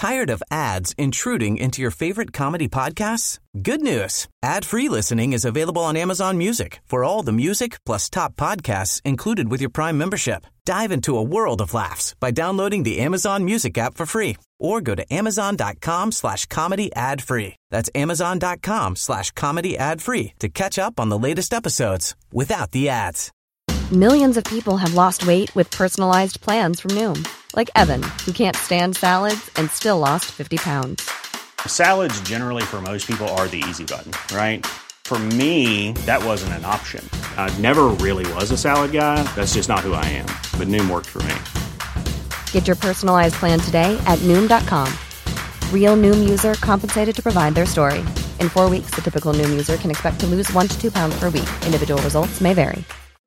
Tired of ads intruding into your favorite comedy podcasts? Good news. Ad-free listening is available on Amazon Music for all the music plus top podcasts included with your Prime membership. Dive into a world of laughs by downloading the Amazon Music app for free or go to amazon.com/comedy ad-free. That's amazon.com/comedy ad-free to catch up on the latest episodes without the ads. Millions of people have lost weight with personalized plans from Noom. Like Evan, who can't stand salads and still lost 50 pounds. Salads generally for most people are the easy button, right? For me, that wasn't an option. I never really was a salad guy. That's just not who I am. But Noom worked for me. Get your personalized plan today at Noom.com. Real Noom user compensated to provide their story. In 4 weeks, the typical Noom user can expect to lose 1 to 2 pounds per week. Individual results may vary.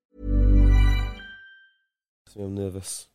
I'm nervous.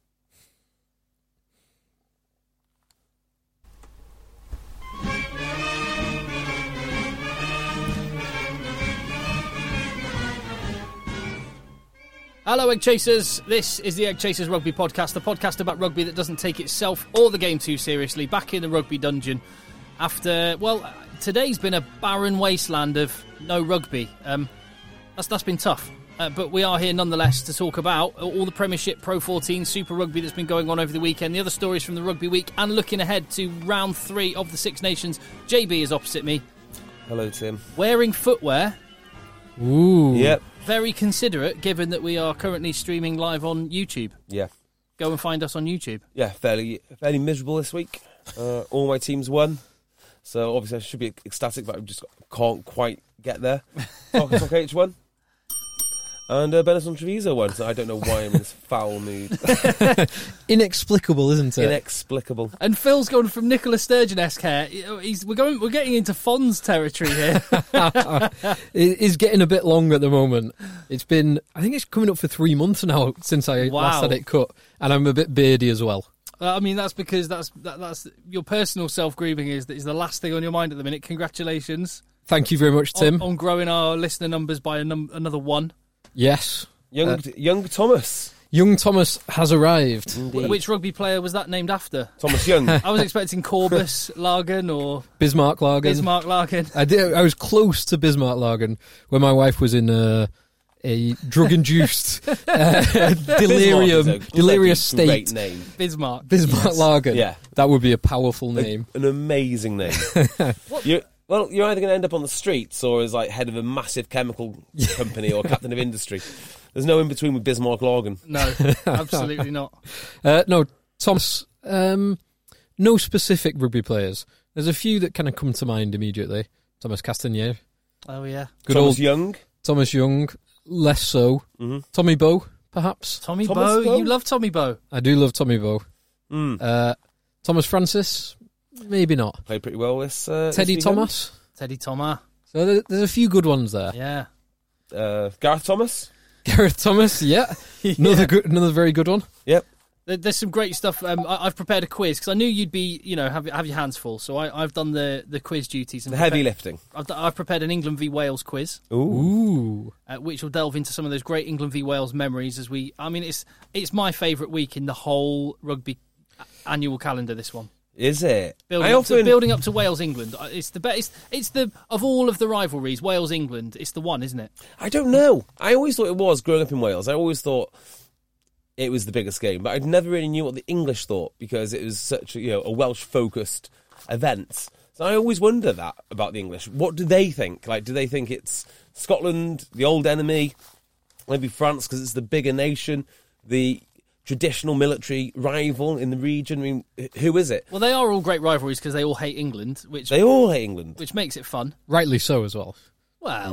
Hello, Egg Chasers. This is the Egg Chasers Rugby Podcast, the podcast about rugby that doesn't take itself or the game too seriously. Back in the rugby dungeon after, well, today's been a barren wasteland of no rugby. That's been tough. But we are here nonetheless to talk about all the Premiership, Pro 14, Super Rugby that's been going on over the weekend, the other stories from the Rugby Week, and looking ahead to round 3 of the Six Nations. JB is opposite me. Hello, Tim. Wearing footwear. Ooh. Yep. Very considerate, given that we are currently streaming live on YouTube. Yeah. Go and find us on YouTube. Yeah, fairly miserable this week. All my teams won. So obviously I should be ecstatic, but I just can't quite get there. Talk H won. And Benetton Treviso won, so I don't know why I'm in this foul mood. Inexplicable, isn't it? Inexplicable. And Phil's gone from Nicola Sturgeon-esque hair. We're getting into Fonz territory here. It is getting a bit long at the moment. I think it's coming up for 3 months now since I last had it cut, and I'm a bit beardy as well. I mean, that's because that's your personal self-grieving is the last thing on your mind at the minute. Congratulations. Thank you very much, Tim. On growing our listener numbers by another 1. Yes. Young Thomas. Young Thomas has arrived. Indeed. Which rugby player was that named after? Thomas Young. I was expecting Corbus Largan or Bismarck Largan. Bismarck Largan. I was close to Bismarck Largan when my wife was in a drug-induced delirious state. Great name. Bismarck Largan. Yeah. That would be a powerful name. An amazing name. You're either going to end up on the streets or as like head of a massive chemical company or captain of industry. There's no in between with Bismarck Largan. No, absolutely not. No, Thomas. No specific rugby players. There's a few that kind of come to mind immediately. Thomas Castagnier. Oh yeah. Good Thomas old Young. Thomas Young. Less so. Mm-hmm. Tommy Bowe, perhaps. Tommy Bowe. You love Tommy Bowe. I do love Tommy Bowe. Mm. Thomas Francis. Maybe not. Played pretty well this Teddy this Thomas. Teddy Thomas. So there's a few good ones there. Yeah. Gareth Thomas. Gareth Thomas, yeah. Another very good one. Yep. There's some great stuff. I've prepared a quiz because I knew you'd be, have your hands full. So I've done the quiz duties. And the heavy lifting. I've prepared an England v Wales quiz. Ooh. Which will delve into some of those great England v Wales memories it's my favourite week in the whole rugby annual calendar, this one. Is it? Building up to Wales England. It's the best. It's the of all of the rivalries, Wales England. It's the one, isn't it? I don't know. I always thought it was growing up in Wales. I always thought it was the biggest game, but I never really knew what the English thought because it was such a Welsh focused event. So I always wonder that about the English. What do they think? Like, do they think it's Scotland, the old enemy, maybe France because it's the bigger nation, the traditional military rival in the region? I mean, who is it? Well, they are all great rivalries because they all hate England, which makes it fun. Rightly so as well. Well,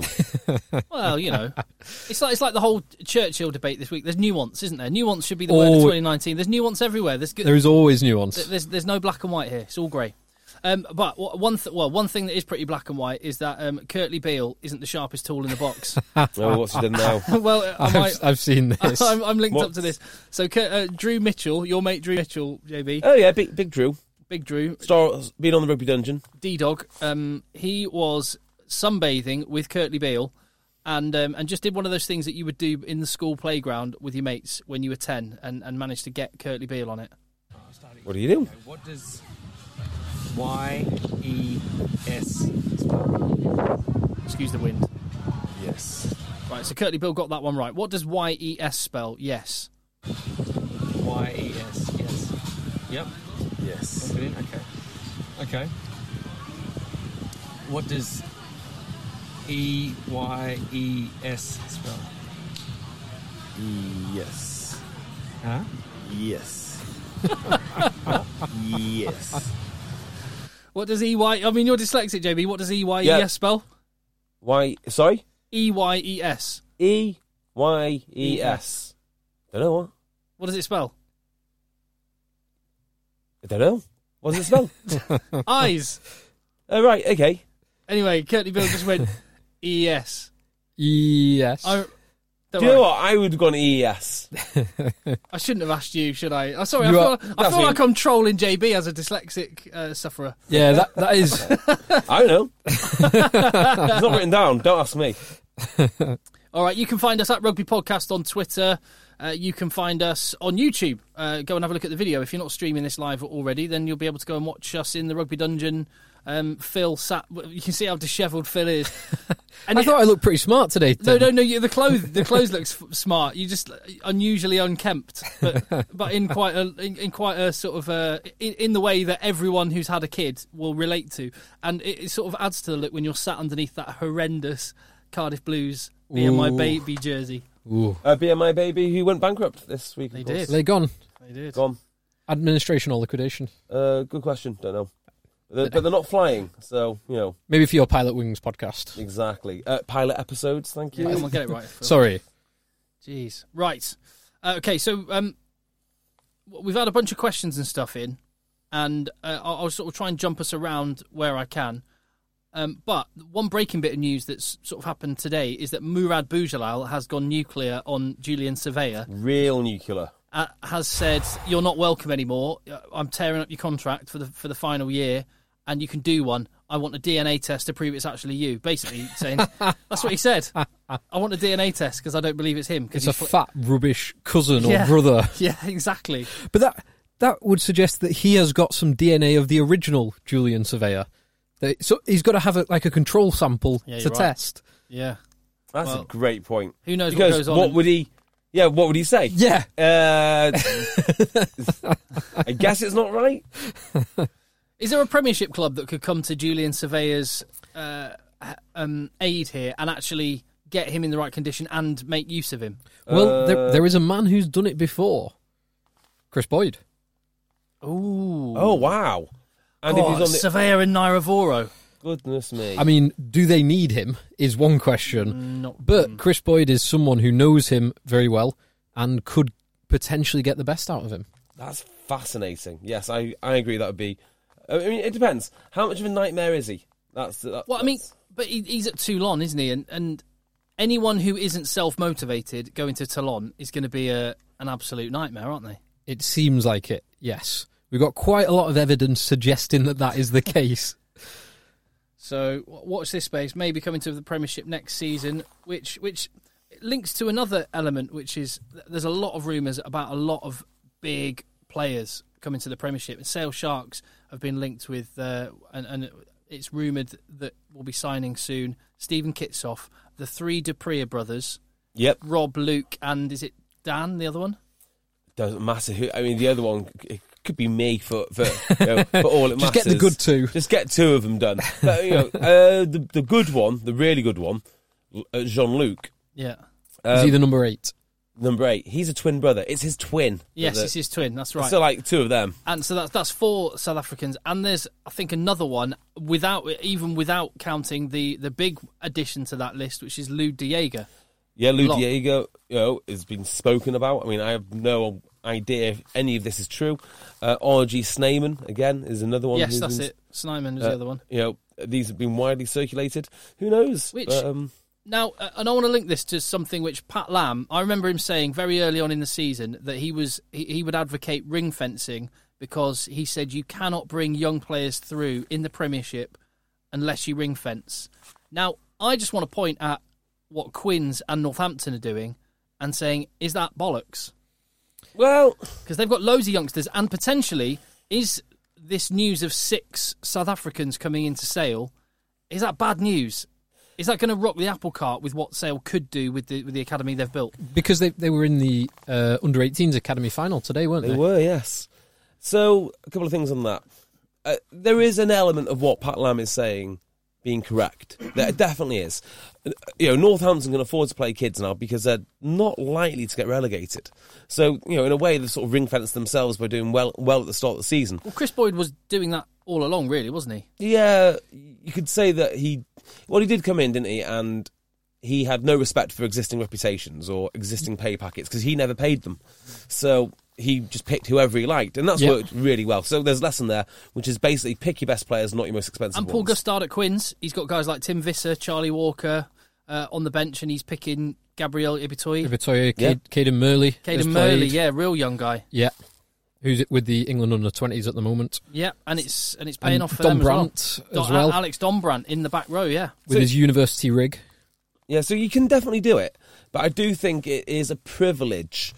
it's like the whole Churchill debate this week. There's nuance, isn't there? Nuance should be the word of 2019. There's nuance everywhere. There is always nuance. There's no black and white here. It's all grey. But one thing that is pretty black and white is that Kurtley Beale isn't the sharpest tool in the box. Oh, what's he done now? Well, I've seen this. I'm linked up to this. So Drew Mitchell, your mate Drew Mitchell, JB. Oh yeah, big Drew. Big Drew. Star, been on the Rugby Dungeon. D-Dog. He was sunbathing with Kurtley Beale and just did one of those things that you would do in the school playground with your mates when you were 10 and managed to get Kurtley Beale on it. What do you do? Y-E-S spell? Excuse the wind. Yes. Right, so Curtly Bill got that one right. What does Y-E-S spell? Yes. Y-E-S, yes. Yep. Yes. Confident, okay. What does E-Y-E-S spell? Yes. Huh? Yes. Yes. What does E-Y... I mean, you're dyslexic, JB. What does E-Y-E-S spell? Why? Sorry? E-Y-E-S. E-Y-E-S. Don't know what. What does it spell? I don't know. What does it spell? Eyes. Oh, right, okay. Anyway, Curtly Bill just went E-S. Yes. Don't Do you know worry. what? I would have gone ES. I shouldn't have asked you, should I? I'm sorry, I You feel like I'm trolling JB as a dyslexic sufferer. Yeah, that is... I don't know. It's not written down. Don't ask me. All right, you can find us at Rugby Podcast on Twitter. You can find us on YouTube. Go and have a look at the video. If you're not streaming this live already, then you'll be able to go and watch us in the Rugby Dungeon. Phil sat. You can see how dishevelled Phil is. And I thought I looked pretty smart today, Tim. No. The clothes looks smart. You just unusually unkempt, but in quite a sort of in the way that everyone who's had a kid will relate to, and it sort of adds to the look when you're sat underneath that horrendous Cardiff Blues "Be My Baby" jersey. Ooh. BMI Baby, who went bankrupt this week. They of course. did. Are they gone? They did. Gone. Administration or liquidation? Good question. Don't know. But they're not flying, so, you know. Maybe for your Pilot Wings podcast. Exactly. Pilot episodes, thank you. Yeah, come on, get it right. Phil. Sorry. Jeez. Right. Okay, so we've had a bunch of questions and stuff in, and I'll sort of try and jump us around where I can. But one breaking bit of news that's sort of happened today is that Murad Boujalal has gone nuclear on Julian Surveyor. Real nuclear. Has said, you're not welcome anymore. I'm tearing up your contract for the final year, and you can do one. I want a DNA test to prove it's actually you. Basically saying, that's what he said. I want a DNA test because I don't believe it's him. It's a fat, rubbish cousin or brother. Yeah, exactly. But that would suggest that he has got some DNA of the original Julian Surveyor. So he's got to have a control sample to test. Yeah. That's a great point. Who knows because what goes on? What would he... Yeah, what would he say? Yeah. I guess it's not right. Is there a Premiership club that could come to Julian Surveyor's aid here and actually get him in the right condition and make use of him? Well, there is a man who's done it before. Chris Boyd. Ooh. Oh, wow. And if he's on the... Surveyor and Nairavoro. Goodness me. I mean, do they need him is one question. But Chris Boyd is someone who knows him very well and could potentially get the best out of him. That's fascinating. Yes, I agree that would be... I mean, it depends. How much of a nightmare is he? I mean, but he's at Toulon, isn't he? And anyone who isn't self-motivated going to Toulon is going to be an absolute nightmare, aren't they? It seems like it, yes. We've got quite a lot of evidence suggesting that is the case. So watch this space. Maybe coming to the Premiership next season, which links to another element, which is there's a lot of rumours about a lot of big players coming to the Premiership. And Sale Sharks have been linked with, and it's rumoured that we'll be signing soon. Stephen Kitsoff, the three Dupree brothers. Yep. Rob, Luke, and is it Dan, the other one? Doesn't matter who. I mean, the other one could be me for all it matters. Just get the good two. Just get two of them done. But, the good one, the really good one, Jean-Luc. Yeah. Is he the number 8? Number 8. He's a twin brother. It's his twin. Yes, it's his twin. That's right. So, like, two of them. And so that's 4 South Africans. And there's, I think, another one without counting the big addition to that list, which is Lou Diego. Yeah, Lou Diego, has been spoken about. I mean, I have no idea if any of this is true. RG Snyman, again, is another one. Yes, that's it. Snyman is the other one. These have been widely circulated. Who knows? Now, and I want to link this to something which Pat Lam, I remember him saying very early on in the season that he would advocate ring fencing because he said you cannot bring young players through in the Premiership unless you ring fence. Now, I just want to point at what Quins and Northampton are doing and saying, is that bollocks? Well, because they've got loads of youngsters and potentially is this news of 6 South Africans coming into Sale, is that bad news? Is that going to rock the apple cart with what Sale could do with the academy they've built? Because they were in the under-18s academy final today, weren't they? They were, yes. So, a couple of things on that. There is an element of what Pat Lam is saying being correct. There definitely is. Northampton can afford to play kids now because they're not likely to get relegated. So, in a way, they've sort of ring-fenced themselves by doing well at the start of the season. Well, Chris Boyd was doing that all along, really, wasn't he? Yeah, you could say that he did come in, didn't he? And he had no respect for existing reputations or existing pay packets because he never paid them. So he just picked whoever he liked, and that's worked really well. So there's a lesson there, which is basically pick your best players, not your most expensive ones. And Paul ones. Gustard at Quins, he's got guys like Tim Visser, Charlie Walker on the bench, and he's picking Gabriel Ibitoye. Caden Murley. Caden Murley, real young guy. Yeah. Who's with the England under-20s at the moment. Yeah, and it's paying off for Don them Brandt as well. Alex Donbrandt in the back row, yeah. With his university rig. Yeah, so you can definitely do it. But I do think it is a privilege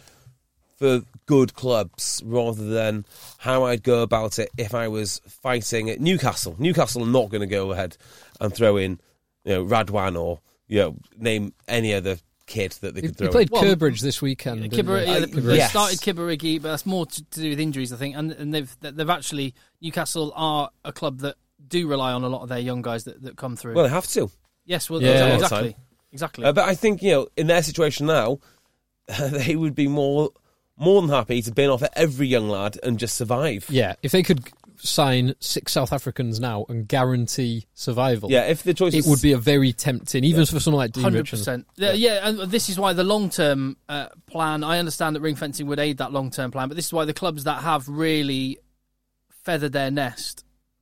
for good clubs rather than how I'd go about it if I was fighting at Newcastle. Newcastle are not going to go ahead and throw in Radwan or name any other kid that they could throw in. He played Kerbridge this weekend. They Yes. started Kibberighi, but that's more to do with injuries, I think. And they've actually, Newcastle are a club that do rely on a lot of their young guys that come through. Well, they have to. Yes, well, Yeah. exactly. But I think, in their situation now, they would be more than happy to bin off at every young lad and just survive. Yeah, if they could sign 6 South Africans now and guarantee survival. Yeah, if the choice it would be a very tempting, even for someone like Dean 100%. Richardson. Yeah, and this is why the long-term plan, I understand that ring fencing would aid that long-term plan, but this is why the clubs that have really feathered their nest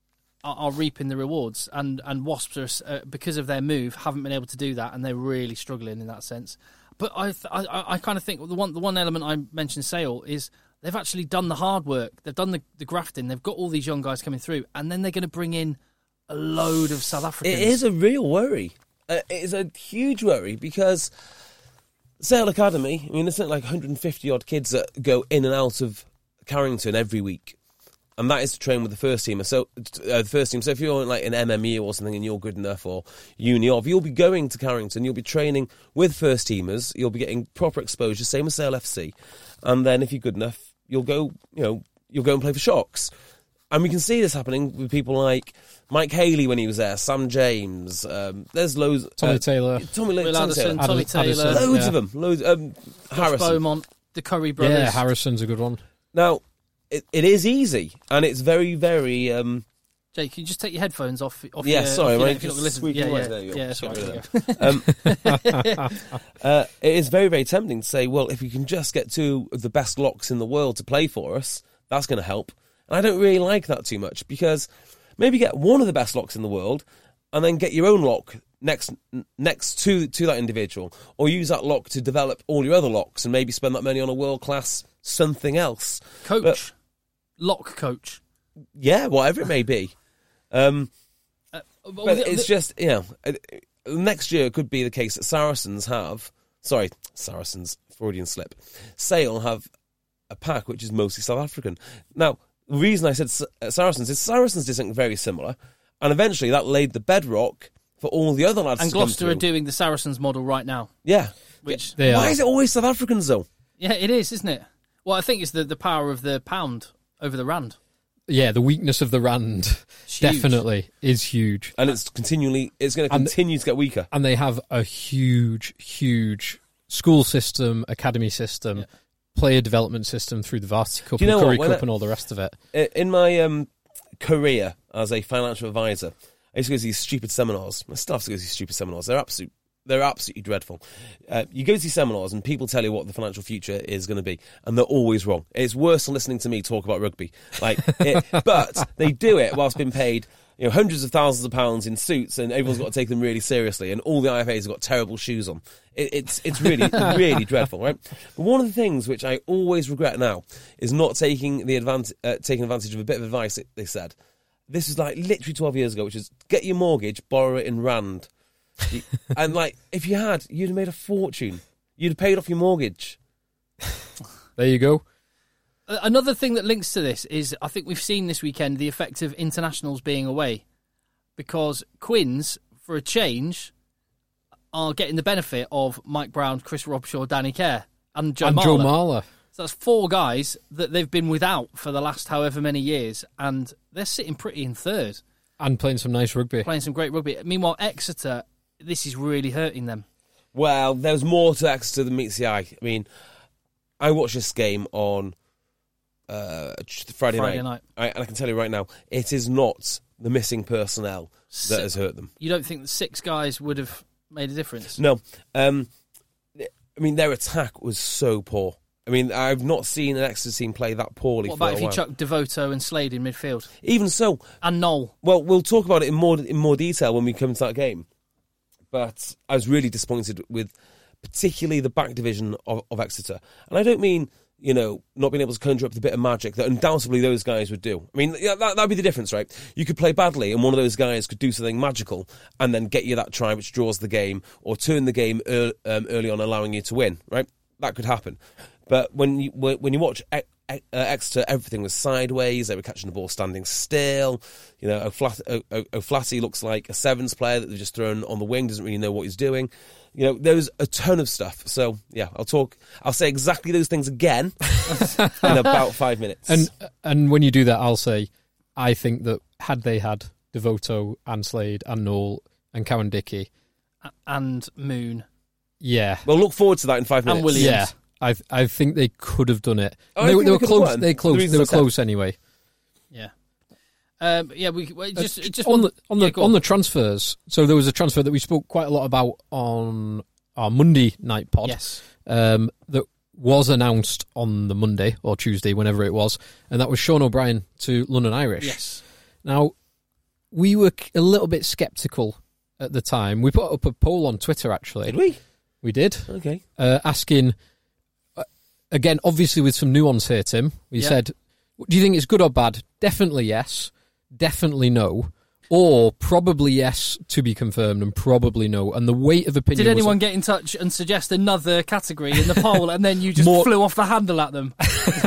are reaping the rewards, and Wasps, because of their move, haven't been able to do that, and they're really struggling in that sense. But I kind of think the one element I mentioned, Sale, is they've actually done the hard work. They've done the grafting. They've got all these young guys coming through, and then they're going to bring in a load of South Africans. It is a real worry. It is a huge worry because Sale Academy, there's something like 150-odd kids that go in and out of Carrington every week. And that is to train with the first team. So if you're like an MME or something and you're good enough, or uni of, you'll be going to Carrington, you'll be training with first teamers, you'll be getting proper exposure, same as Sale FC. And then if you're good enough, you'll go and play for Sharks. And we can see this happening with people like Mike Haley when he was there, Sam James, there's loads. Tommy Taylor. Tommy Taylor. Loads of them. Harrison. Beaumont, the Curry brothers. Yeah, Harrison's a good one. Now, it is easy, and it's very, very... Jake, can you just take your headphones off? Yeah, sorry, if you're not listening. Yeah, sorry. It is very, very tempting to say, well, if we can just get 2 of the best locks in the world to play for us, that's going to help. And I don't really like that too much, because maybe get 1 of the best locks in the world, and then get your own lock next to that individual, or use that lock to develop all your other locks, and maybe spend that money on a world-class something else. Lock coach. Yeah, whatever it may be. But it's just, next year it could be the case that Saracens, Freudian slip, Sale have a pack which is mostly South African. Now, the reason I said Saracens is Saracens did something very similar, and eventually that laid the bedrock for all the other lads and to come Gloucester through. are doing the Saracens model right now. Yeah. Why is it always South Africans, though? Yeah, it is, isn't it? Well, I think it's the power of the pound over the rand. Yeah, the weakness of the rand definitely is huge. And it's going to continue to get weaker. And they have a huge, huge school system, academy system, player development system through the Varsity Cup and Curry Cup and all the rest of it. In my career as a financial advisor, I used to go to these stupid seminars. My staff used to go to these stupid seminars. They're absolutely dreadful. You go to these seminars and people tell you what the financial future is going to be, and they're always wrong. It's worse than listening to me talk about rugby. But they do it whilst being paid hundreds of thousands of pounds in suits, and everyone's got to take them really seriously, and all the IFAs have got terrible shoes on. It's really, really dreadful, right? But one of the things which I always regret now is not taking advantage of a bit of advice they said. This was like literally 12 years ago, which is get your mortgage, borrow it in rand. And if you had, you'd have made a fortune. You'd have paid off your mortgage. There you go. Another thing that links to this is I think we've seen this weekend the effect of internationals being away, because Quins, for a change, are getting the benefit of Mike Brown, Chris Robshaw, Danny Kerr, and Joe Marler. So that's 4 guys that they've been without for the last however many years, and they're sitting pretty in third. And playing some nice rugby. Playing some great rugby. Meanwhile, Exeter, this is really hurting them. Well, there's more to Exeter than meets the eye. I mean, I watched this game on Friday night. And I can tell you right now, it is not the missing personnel that has hurt them. You don't think the 6 guys would have made a difference? No. I mean, their attack was so poor. I mean, I've not seen an Exeter team play that poorly. What about if you while. chuck Devoto and Slade in midfield? Even so. And Knoll. Well, we'll talk about it in more detail when we come to that game. But I was really disappointed with particularly the back division of Exeter. And I don't mean, not being able to conjure up the bit of magic that undoubtedly those guys would do. I mean, that'd be the difference, right? You could play badly and one of those guys could do something magical and then get you that try which draws the game, or turn the game early on, allowing you to win, right? That could happen. But when you watch Exeter, everything was sideways. They were catching the ball standing still. O'Flaherty looks like a sevens player that they've just thrown on the wing, doesn't really know what he's doing. There was a ton of stuff. So, yeah, I'll say exactly those things again in about 5 minutes. And when you do that, I'll say, I think that had they had Devoto and Slade and Knoll and Cowan Dickey and Moon. Yeah. Well, look forward to that in 5 minutes. And Williams. Yeah. I think they could have done it. They were close. They were close anyway. Yeah. We just on the transfers. So there was a transfer that we spoke quite a lot about on our Monday night pod. Yes. That was announced on the Monday or Tuesday, whenever it was, and that was Sean O'Brien to London Irish. Yes. Now, we were a little bit sceptical at the time. We put up a poll on Twitter, actually. Did we? We did. Okay. Asking. Again, obviously with some nuance here, Tim. We said, do you think it's good or bad? Definitely yes, definitely no, or probably yes to be confirmed and probably no. And the weight of opinion. Did anyone get in touch and suggest another category in the poll and then you just flew off the handle at them?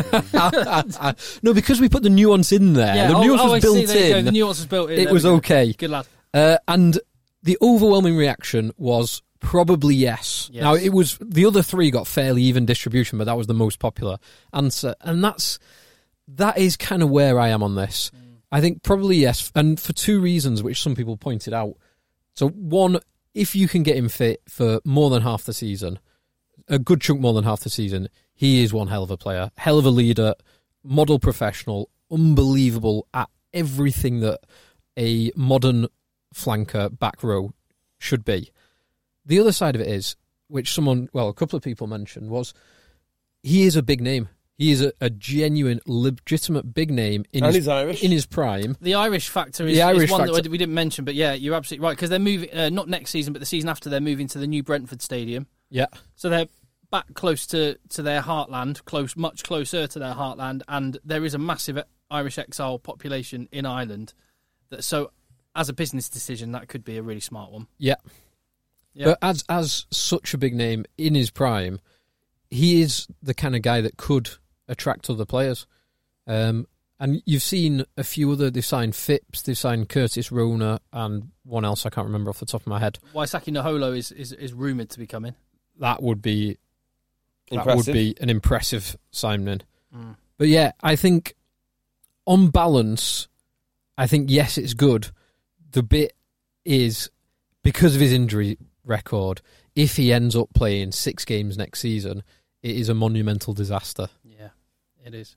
No, because we put the nuance in there. Yeah. The nuance was built in. The nuance was built in. It was okay. Good lad. And the overwhelming reaction was probably yes. Now, it was the other 3 got fairly even distribution, but that was the most popular answer. And that is kind of where I am on this. I think probably yes, and for 2 reasons, which some people pointed out. So, one, if you can get him fit for more than half the season, a good chunk more than half the season, he is one hell of a player, hell of a leader, model professional, unbelievable at everything that a modern flanker back row should be. The other side of it is, which a couple of people mentioned, was he is a big name. He is a genuine, legitimate big name in his prime. The Irish factor is one that we didn't mention, but yeah, you're absolutely right, because they're moving, not next season, but the season after, they're moving to the new Brentford Stadium. Yeah. So they're back close to their heartland, much closer to their heartland, and there is a massive Irish exile population in Ireland. So as a business decision, that could be a really smart one. Yeah. But as such a big name in his prime, he is the kind of guy that could attract other players. And you've seen a few other, they've signed Phipps, they've signed Curtis Rona, and one else I can't remember off the top of my head. Waisaki Naholo is rumoured to be coming. That would be impressive. An impressive signing. But yeah, I think on balance, yes, it's good. The bit is, because of his injury record, if he ends up playing 6 games next season, it is a monumental disaster. Yeah, it is.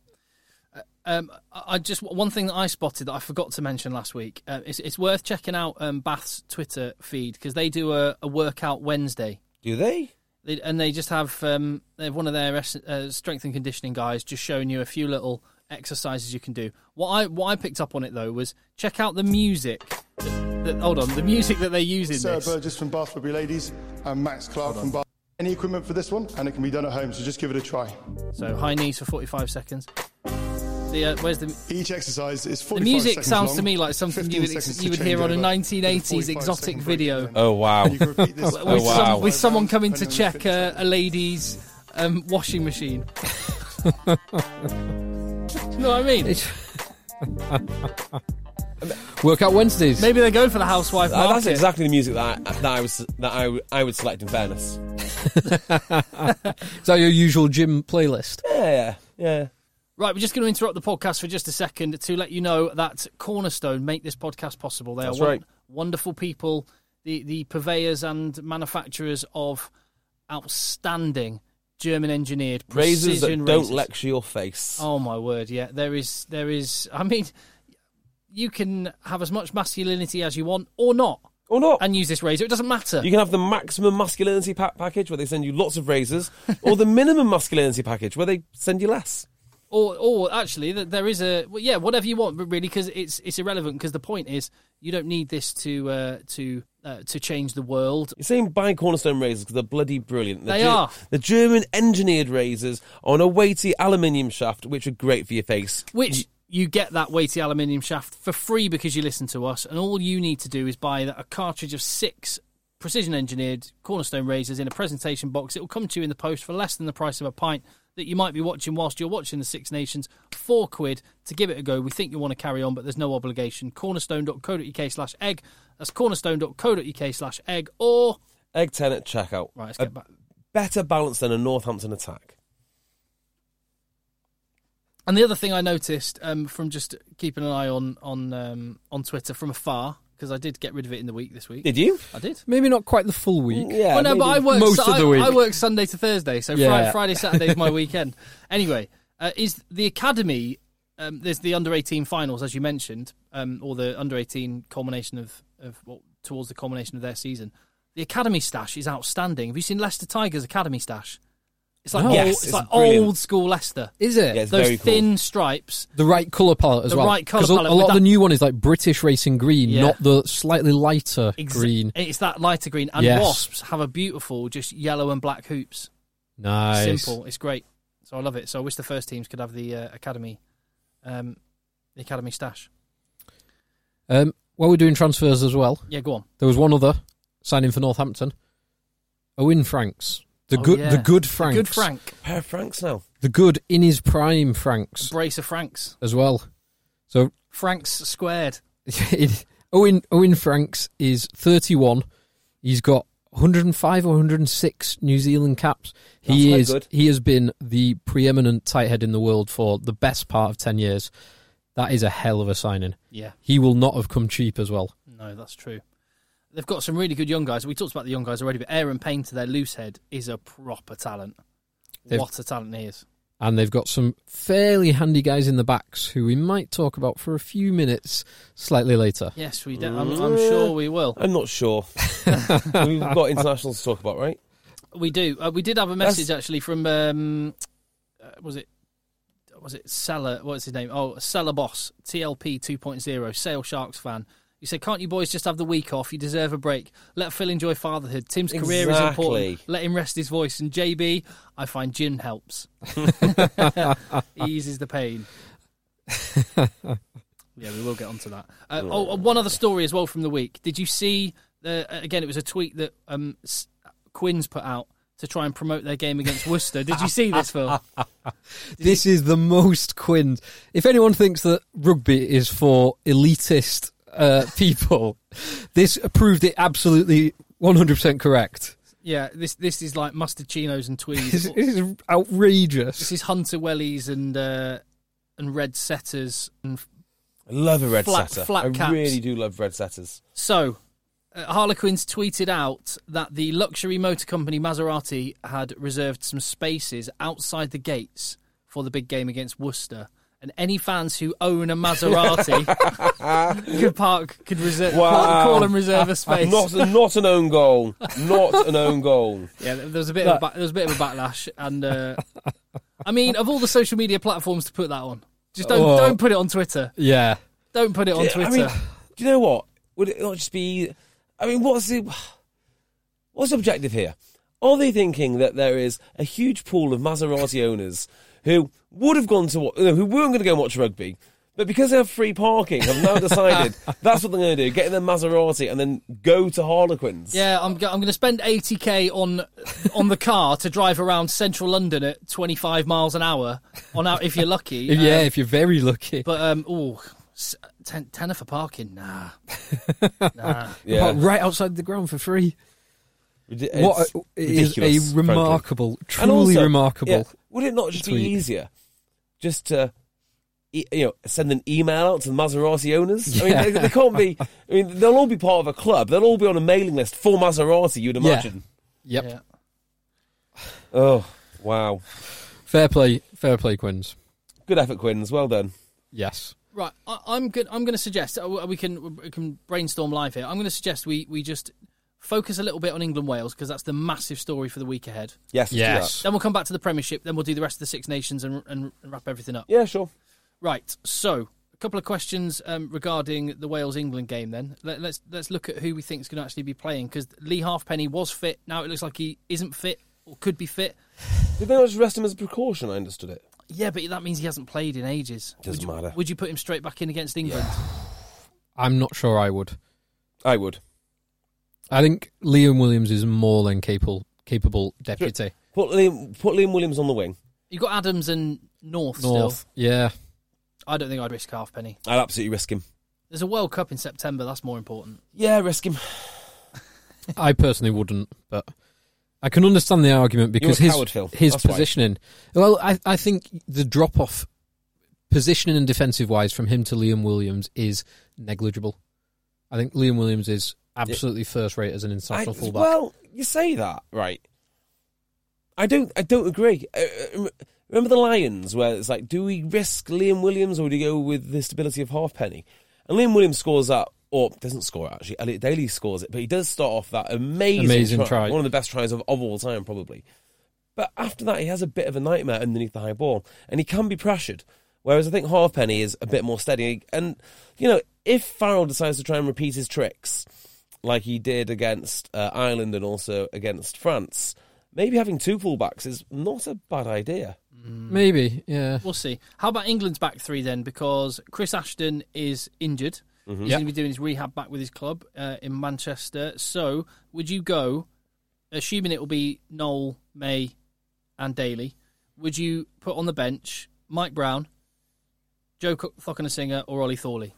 I just one thing that I spotted that I forgot to mention last week. It's worth checking out Bath's Twitter feed, because they do a workout Wednesday. Do they? They just have they have one of their strength and conditioning guys just showing you a few little exercises you can do. What I picked up on it though was check out the music. The music that they use in Sarah this. Burgess from Bath Rugby Ladies and Max Clark from Bath. Any equipment for this one, and it can be done at home, so just give it a try. So high knees for 45 seconds. Where's the... Each exercise is 45 seconds The music long, sounds to me like something you would hear on a 1980s exotic video. Oh, wow. With someone coming to check a lady's washing machine. You know what I mean? Workout Wednesdays. Maybe they're going for the housewife market. That's exactly the music that I would select. In fairness, Is that your usual gym playlist? yeah. Right, we're just going to interrupt the podcast for just a second to let you know that Cornerstone make this podcast possible. They That's are right. wonderful people, the purveyors and manufacturers of outstanding German-engineered Razors precision that don't razors. lecture your face. Oh my word! Yeah, there is. I mean, you can have as much masculinity as you want, or not, and use this razor. It doesn't matter. You can have the maximum masculinity package where they send you lots of razors, or the minimum masculinity package where they send you less. Or actually, there is whatever you want, but really, because it's irrelevant. Because the point is, you don't need this to change the world. You're saying buy Cornerstone razors because they're bloody brilliant. They are. The German engineered razors on a weighty aluminium shaft, which are great for your face. Which you get that weighty aluminium shaft for free because you listen to us, and all you need to do is buy a cartridge of 6 precision engineered Cornerstone razors in a presentation box. It will come to you in the post for less than the price of a pint that you might be watching whilst you're watching the Six Nations. £4 to give it a go. We think you want to carry on, but there's no obligation. Cornerstone.co.uk/egg. That's cornerstone.co.uk/egg, or Egg 10 at checkout. Right, let's get back. Better balance than a Northampton attack. And the other thing I noticed from just keeping an eye on Twitter from afar, because I did get rid of it in the week this week. Did you? I did. Maybe not quite the full week. Yeah. Well, no, but I work most of the week. I work Sunday to Thursday, so Yeah. Friday, Saturday is my weekend. Anyway, is the academy? There's the under-18 finals, as you mentioned, or the under-18 culmination of towards the culmination of their season. The academy stash is outstanding. Have you seen Leicester Tigers academy stash? It's like No. Yes, it's it's like brilliant. old school Leicester. Is it? Yeah, it's Those very cool. thin stripes. The right colour palette as The well. right colour 'Cause palette a with lot of that- the new one is like British racing green, Yeah. not the slightly lighter green. It's that lighter green. And Yes. Wasps have a beautiful, just yellow and black hoops. Nice. Simple. It's great. So I love it. So I wish the first teams could have the academy stash. While we're doing transfers as well, Yeah, go on. there was one other signing for Northampton. Owen Franks. The good Franks. Good Frank. Pair of Franks now. The good in his prime Franks Brace of Franks. as well. So Franks squared. Owen Franks is 31. He's got 105 or 106 New Zealand caps. That's quite good. He has been the preeminent tight head in the world for the best part of 10 years. That is a hell of a signing. Yeah. He will not have come cheap as well. No, that's true. They've got some really good young guys. We talked about the young guys already, but Aaron Painter, their loose head, is a proper talent. What a talent he is. And they've got some fairly handy guys in the backs who we might talk about for a few minutes slightly later. Yes, we do. I'm sure we will. I'm not sure. We've got internationals to talk about, right? We do. We did have a message actually from was it Seller? What's his name? Oh, Seller Boss TLP 2.0 Sale Sharks fan. He said, "Can't you boys just have the week off? You deserve a break. Let Phil enjoy fatherhood. Tim's career is important. Let him rest his voice. And JB, I find gin helps. Eases the pain." Yeah, we will get onto that. One other story as well from the week. Did you see? Again, it was a tweet that Quins put out to try and promote their game against Worcester. Did you see this, Phil? This is the most Quins. If anyone thinks that rugby is for elitist people, this proved it absolutely 100% correct. Yeah, this is like mustard chinos and tweeds. This is outrageous. This is Hunter Wellies and red setters. And I love a red Flat setter. I caps. really do love red setters. So, Harlequins tweeted out that the luxury motor company Maserati had reserved some spaces outside the gates for the big game against Worcester. And any fans who own a Maserati could reserve, call and reserve a space. Not an own goal. Not an own goal. Yeah, there was a bit of a backlash, and I mean, of all the social media platforms to put that on, just don't put it on Twitter. Yeah, Don't put it on Twitter. I mean, do you know what? Would it not just be? I mean, what's the objective here? Are they thinking that there is a huge pool of Maserati owners who would have gone to who weren't going to go and watch rugby, But because they have free parking, I've now decided that's what I'm going to do. Get in the Maserati and then go to Harlequins. Yeah, I'm going to spend 80k on the car to drive around central London at 25 miles an hour if you're lucky. If you're very lucky. But tenner for parking? Nah. Yeah. Right outside the ground for free. It's What is a ridiculous, remarkable, frankly. And truly also, remarkable. yeah, would it not just be tweet. easier just to send an email out to the Maserati owners? I mean, they can't be. I mean, they'll all be part of a club. They'll all be on a mailing list for Maserati. You'd imagine. Yep. Yeah. Oh wow! Fair play, Quins. Good effort, Quins. Well done. Yes. Right, I'm going to suggest we can brainstorm live here. I'm going to suggest we just focus a little bit on England-Wales because that's the massive story for the week ahead. Yes. Yes. Then we'll come back to the Premiership. Then we'll do the rest of the Six Nations and wrap everything up. Yeah, sure. Right. So a couple of questions regarding the Wales-England game. Then let's look at who we think is going to actually be playing because Lee Halfpenny was fit. Now it looks like he isn't fit or could be fit. Did they not just rest him as a precaution? I understood it. Yeah, but that means he hasn't played in ages. Doesn't matter. Would you put him straight back in against England? Yeah. I'm not sure I would. I would. I think Liam Williams is more than capable deputy. Put Liam Williams on the wing. You've got Adams and North still. Yeah. I don't think I'd risk Halfpenny. I'd absolutely risk him. There's a World Cup in September. That's more important. Yeah, risk him. I personally wouldn't, but I can understand the argument because You're a coward, Phil. his That's why. positioning. Well, I think the drop off positioning and defensive wise from him to Liam Williams is negligible. I think Liam Williams is absolutely first rate as an international fullback. Well, you say that, right? I don't agree. Remember the Lions, where it's like, do we risk Liam Williams or do we go with the stability of Halfpenny? And Liam Williams scores that, or doesn't score it actually. Elliot Daly scores it, but he does start off that amazing try. One of the best tries of all time, probably. But after that, he has a bit of a nightmare underneath the high ball, and he can be pressured. Whereas I think Halfpenny is a bit more steady. And, if Farrell decides to try and repeat his tricks, like he did against Ireland and also against France, maybe having two fullbacks is not a bad idea. Maybe, yeah. We'll see. How about England's back three then? Because Chris Ashton is injured. He's going to be doing his rehab back with his club in Manchester. So, would you go, assuming it will be Noel, May and Daly, would you put on the bench Mike Brown, Joe Cokanasiga or Ollie Thorley?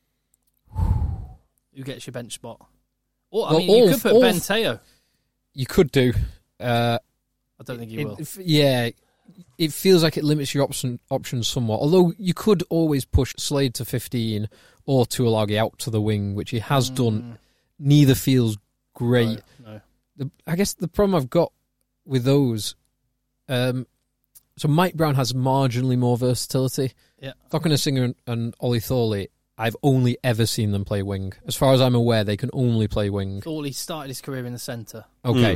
Who gets your bench spot? Or, you could put Ben Teo. You could do. I don't think you will. It feels like it limits your options somewhat. Although you could always push Slade to 15 or Tuilagi out to the wing, which he has done. Neither feels great. No. I guess the problem I've got with those... so Mike Brown has marginally more versatility. Yeah. Cokanasiga and Ollie Thorley, I've only ever seen them play wing. As far as I'm aware, they can only play wing. Thorley started his career in the centre. Okay.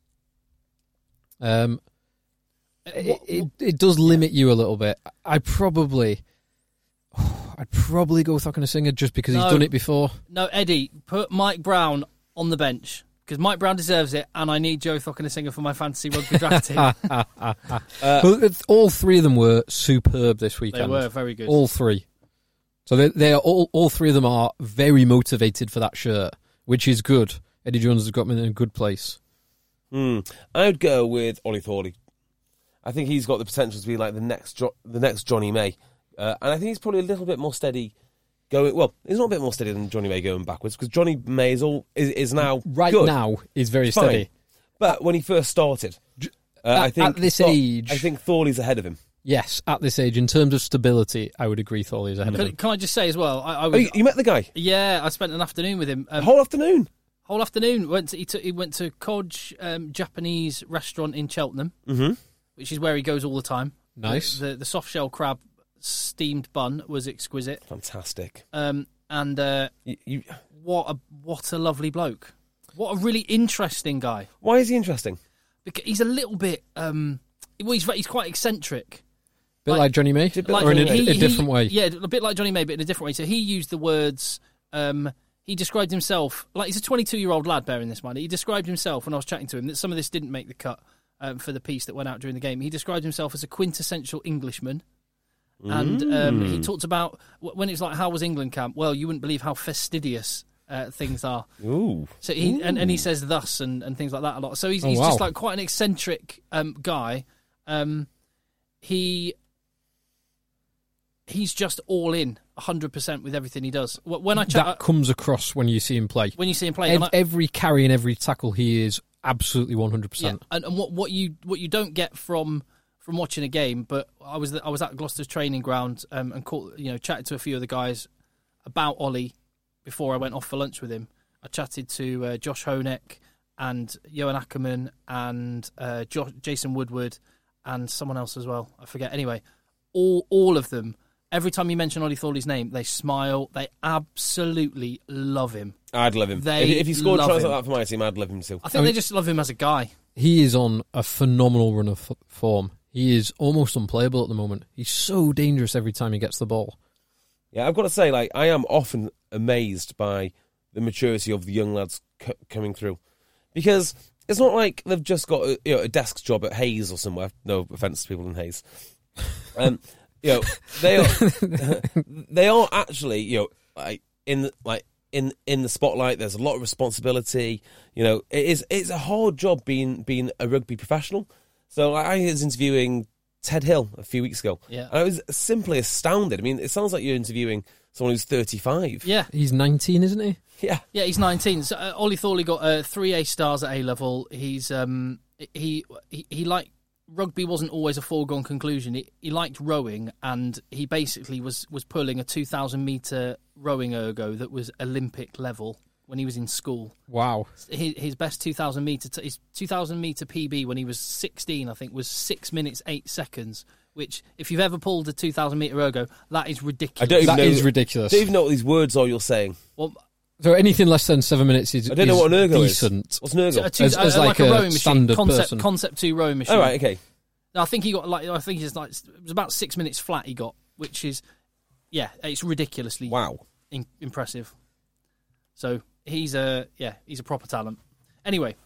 It does limit you a little bit. I'd probably go with Cokanasiga just because he's done it before. No, Eddie, put Mike Brown on the bench because Mike Brown deserves it, and I need Joe Cokanasiga for my fantasy rugby draft team. Well, all three of them were superb this weekend. They were very good. All three. So they are all three of them are very motivated for that shirt, which is good. Eddie Jones has got them in a good place. I would go with Ollie Thorley. I think he's got the potential to be like the next Johnny May, and I think he's probably a little bit more steady going. Well, he's not a bit more steady than Johnny May going backwards because Johnny May is now right good. now is very Fine. steady. But when he first started, I think at this age, I think Thorley's ahead of him. Yes, at this age, in terms of stability, I would agree Thorley's ahead of him. Can I just say as well? You met the guy? Yeah, I spent an afternoon with him. Whole afternoon. He went to Kodge Japanese restaurant in Cheltenham, which is where he goes all the time. Nice. The soft shell crab steamed bun was exquisite. Fantastic. What a lovely bloke. What a really interesting guy. Why is he interesting? Because he's a little bit. He's quite eccentric. Bit like Johnny May, or in a different way. Yeah, a bit like Johnny May, but in a different way. So he used the words. He described himself like he's a 22-year-old lad. Bearing this in mind, he described himself when I was chatting to him that some of this didn't make the cut for the piece that went out during the game. He described himself as a quintessential Englishman, And he talked about when it's like, how was England camp? Well, you wouldn't believe how fastidious things are. Ooh. So and he says thus and things like that a lot. So he's wow. just like quite an eccentric guy. He's just all in 100% with everything he does. When I chat, that comes across when you see him play. When you see him play, Every carry and every tackle, he is absolutely 100%. Yeah, and what you don't get from watching a game, but I was at Gloucester's training ground and chatted to a few of the guys about Ollie before I went off for lunch with him. I chatted to Josh Honeck and Johan Ackerman and Jason Woodward and someone else as well. I forget. Anyway, all of them. Every time you mention Ollie Thorley's name, they smile. They absolutely love him. I'd love him. If he scored tries like that for my team, I'd love him too. I think they just love him as a guy. He is on a phenomenal run of form. He is almost unplayable at the moment. He's so dangerous every time he gets the ball. Yeah, I've got to say, I am often amazed by the maturity of the young lads coming through, because it's not like they've just got a desk job at Hayes or somewhere. No offence to people in Hayes. They are actually in the spotlight. There's a lot of responsibility. It's a hard job being a rugby professional. So I was interviewing Ted Hill a few weeks ago. Yeah, and I was simply astounded. I mean, it sounds like you're interviewing someone who's 35. Yeah, he's 19, isn't he? Yeah, he's 19. So Ollie Thorley got 3 A stars at A level. He's he liked rugby. Wasn't always a foregone conclusion. He liked rowing, and he basically was pulling a 2,000 metre rowing ergo that was Olympic level when he was in school. Wow. His best 2,000 metre his 2,000 metre PB when he was 16, I think, was 6 minutes 8 seconds. Which, if you've ever pulled a 2,000 metre ergo, that is ridiculous. That is ridiculous. I don't even know what these words are you're saying. Well, so anything less than 7 minutes is I don't know what an ergo decent. is. What's an ergo? As like a rowing standard machine, person. Concept 2 rowing machine. Oh, right, okay. I think he got it was about 6 minutes flat he got, which is, it's ridiculously impressive. So he's a proper talent. Anyway,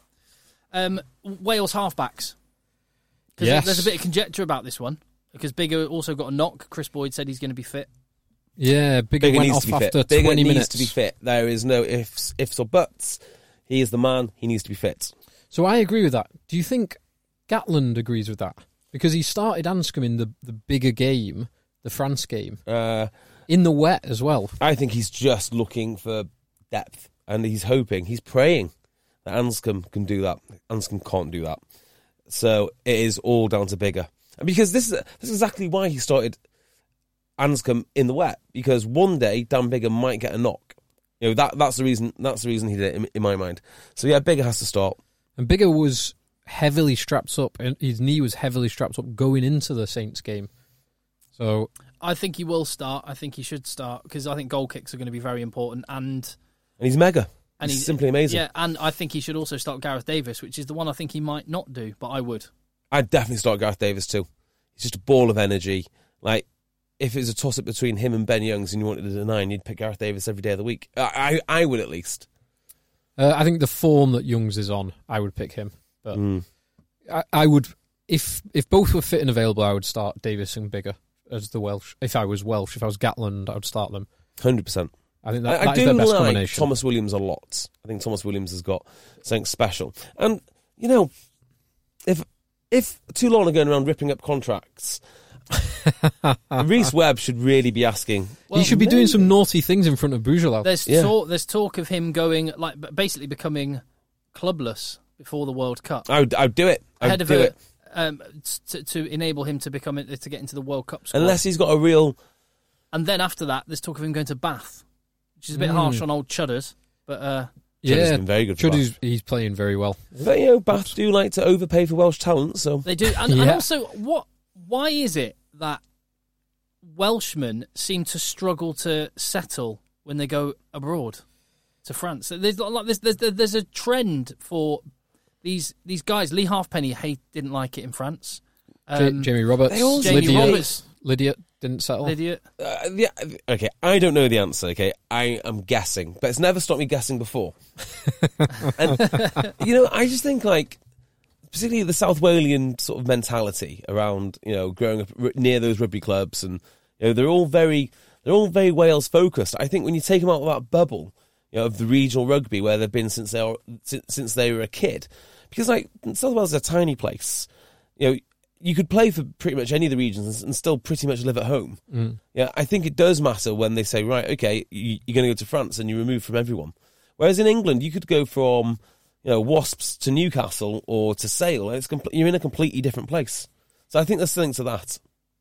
Wales halfbacks. Because there's a bit of conjecture about this one, because Biggar also got a knock. Chris Boyd said he's going to be fit. Yeah, Biggar went off after 20 minutes. Biggar needs to be fit. There is no ifs or buts. He is the man. He needs to be fit. So I agree with that. Do you think Gatland agrees with that? Because he started Anscombe in the bigger game, the France game, in the wet as well. I think he's just looking for depth, and he's praying that Anscombe can do that. Anscombe can't do that. So it is all down to Biggar. And because this is exactly why he started Anscombe in the wet, because one day Dan Biggar might get a knock. That's the reason he did it in my mind. So yeah, Biggar has to start. And Biggar was heavily strapped up, and his knee was heavily strapped up going into the Saints game. So I think he will start. I think he should start, because I think goal kicks are going to be very important, and he's mega. And he's simply amazing. Yeah, and I think he should also start Gareth Davis, which is the one I think he might not do, but I would. I'd definitely start Gareth Davis too. He's just a ball of energy. Like, if it was a toss-up between him and Ben Youngs and you wanted to deny, you'd pick Gareth Davis every day of the week. I would, at least. I think the form that Youngs is on, I would pick him. But I would, if both were fit and available, I would start Davis and Biggar as the Welsh. If I was Welsh, if I was Gatland, I would start them. 100%. I think that is their best combination. Thomas Williams a lot. I think Thomas Williams has got something special. And, if Toulon are going around ripping up contracts, Rhys Webb should really be asking. He should be doing some naughty things in front of Bougelab. There's talk of him going, basically becoming clubless before the World Cup. I'd do it. Ahead of it. To enable him to get into the World Cup squad. Unless he's got a real... And then after that, there's talk of him going to Bath, which is a bit harsh on old Chudders, but Chudder's been very good for Bath. He's playing very well. But Bath do like to overpay for Welsh talent, so they do. And also, why is it that Welshmen seem to struggle to settle when they go abroad to France? There's a trend for these guys. Lee Halfpenny didn't like it in France. Jamie Roberts, Lydia didn't settle. Okay, I don't know the answer. Okay, I am guessing, but it's never stopped me guessing before. And I just think particularly the South Walian sort of mentality around growing up near those rugby clubs and they're all very Wales focused. I think when you take them out of that bubble, of the regional rugby where they've been since they were a kid, because like South Wales is a tiny place, you could play for pretty much any of the regions and still pretty much live at home. Yeah, I think it does matter when they say, right, okay, you're going to go to France and you're removed from everyone. Whereas in England, you could go from Wasps to Newcastle or to Sale. You're in a completely different place. So I think there's something to that.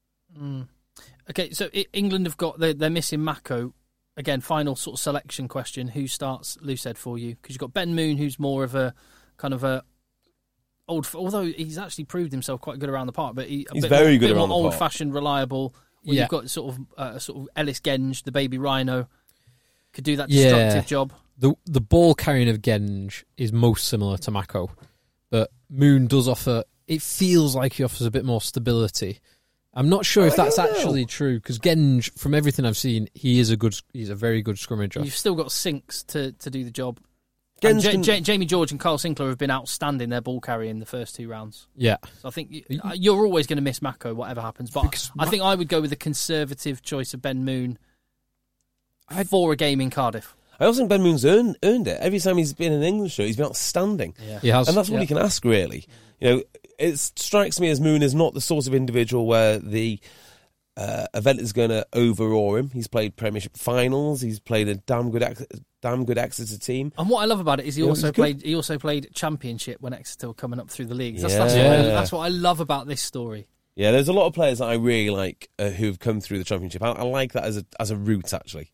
Okay, so England have got they're missing Mako. Again, final sort of selection question: who starts Lucid for you? Because you've got Ben Moon, who's more of a kind of a although he's actually proved himself quite good around the park, but he's very good around the park. Old-fashioned, reliable. You've got sort of Ellis Genge, the baby rhino, could do that destructive job. The ball carrying of Genge is most similar to Mako, but Moon does offer. It feels like he offers a bit more stability. I'm not sure if that's actually true, because Genge, from everything I've seen, he's a very good scrummager. You've still got Sinks to do the job. Jamie George and Carl Sinclair have been outstanding their ball carrying the first 2 rounds. Yeah. So I think you're always going to miss Mako, whatever happens. But I think I would go with the conservative choice of Ben Moon for a game in Cardiff. I also think Ben Moon's earned it. Every time he's been in an England show, he's been outstanding. Yeah. He has. And that's what you can ask, really. It strikes me as Moon is not the sort of individual where the event is going to overawe him. He's played Premiership finals. He's played a damn good Exeter team. And what I love about it is he also played Championship when Exeter were coming up through the leagues. That's what I love about this story. Yeah, there's a lot of players that I really like who've come through the Championship. I like that as a route, actually.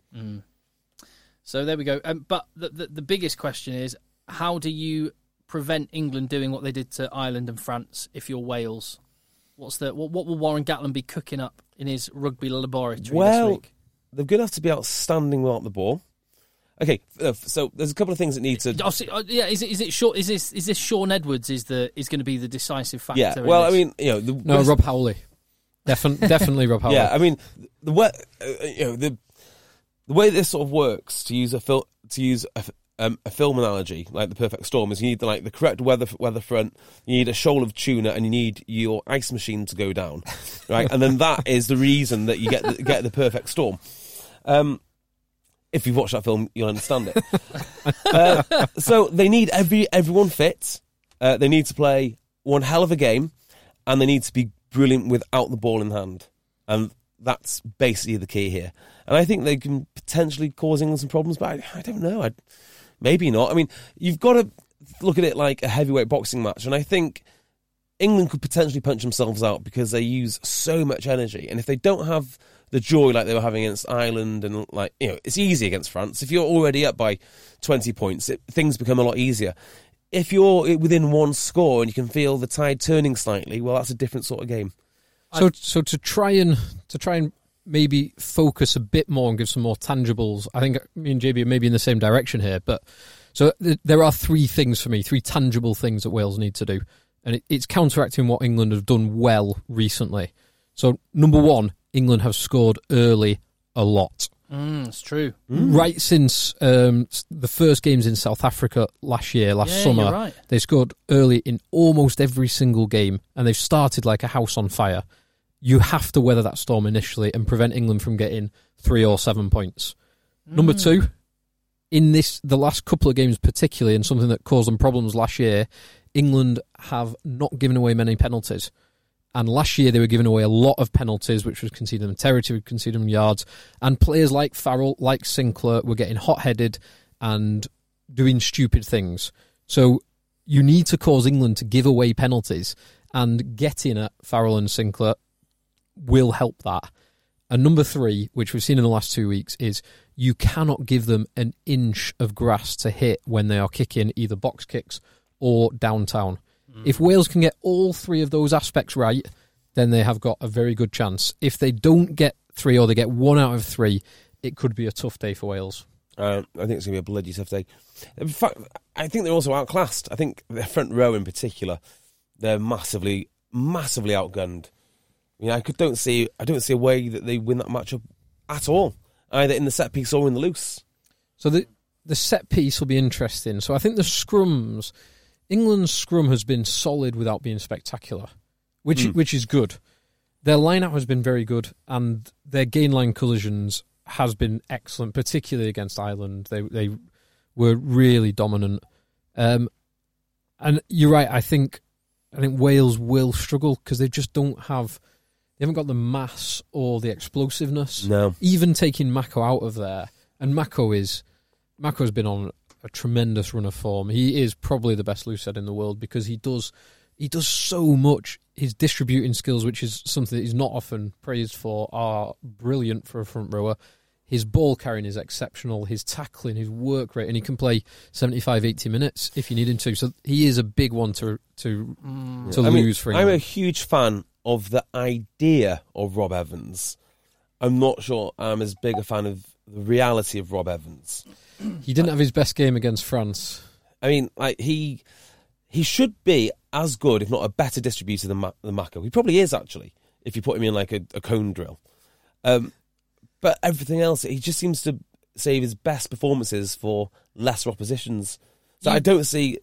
So there we go. But the biggest question is, how do you prevent England doing what they did to Ireland and France if you're Wales? What will Warren Gatland be cooking up in his rugby laboratory this week? They're going to have to be outstanding without the ball. Okay, so there's a couple of things that need to. Is this Sean Edwards is going to be the decisive factor? Yeah, well, I mean, Rob Howley, definitely Rob Howley. Yeah, I mean, the way this sort of works, to use a film analogy, like the perfect storm, is you need the correct weather front, you need a shoal of tuna, and you need your ice machine to go down, right? And then that is the reason that you get the perfect storm. If you've watched that film, you'll understand it. So they need everyone fit. They need to play one hell of a game, and they need to be brilliant without the ball in hand. And that's basically the key here. And I think they can potentially cause England some problems, but I don't know. Maybe not. I mean, you've got to look at it like a heavyweight boxing match, and I think England could potentially punch themselves out because they use so much energy. And if they don't have the joy like they were having against Ireland, and it's easy against France. If you're already up by 20 points, things become a lot easier. If you're within one score and you can feel the tide turning slightly, well, that's a different sort of game. So to try and maybe focus a bit more and give some more tangibles, I think me and JB are maybe in the same direction here. But so there are 3 things for me, 3 tangible things that Wales need to do, and it's counteracting what England have done well recently. So number 1, England have scored early a lot. It's true. Right since the first games in South Africa last summer, you're right. They scored early in almost every single game, and they've started like a house on fire. You have to weather that storm initially and prevent England from getting 3 or 7 points. Number 2, in the last couple of games particularly, and something that caused them problems last year, England have not given away many penalties. And last year they were giving away a lot of penalties, which was conceding them territory, conceding them yards. And players like Farrell, like Sinclair, were getting hot-headed and doing stupid things. So you need to cause England to give away penalties, and getting at Farrell and Sinclair will help that. And number 3, which we've seen in the last 2 weeks, is you cannot give them an inch of grass to hit when they are kicking either box kicks or downtown. If Wales can get all 3 of those aspects right, then they have got a very good chance. If they don't get 3 or they get 1 out of 3, it could be a tough day for Wales. I think it's going to be a bloody tough day. In fact, I think they're also outclassed. I think their front row in particular, they're massively, massively outgunned. I don't see a way that they win that matchup at all, either in the set piece or in the loose. So the set piece will be interesting. So I think the scrums, England's scrum has been solid without being spectacular, which is good. their line-out has been very good, and their gain line collisions has been excellent, particularly against Ireland. They were really dominant. And you're right, I think Wales will struggle because they just they haven't got the mass or the explosiveness. No. Even taking Mako out of there, and Mako's been on a tremendous run of form. He is probably the best loose head in the world because he does so much. His distributing skills, which is something that he's not often praised for, are brilliant for a front rower. His ball carrying is exceptional. His tackling, his work rate, and he can play 75, 80 minutes if you need him to. So he is a big one to lose for England. I'm a huge fan of the idea of Rob Evans. I'm not sure I'm as big a fan of the reality of Rob Evans. He didn't have his best game against France. I mean, like he should be as good, if not a better distributor than Mako. He probably is, actually, if you put him in like a cone drill. But everything else, he just seems to save his best performances for lesser oppositions. So I can't see.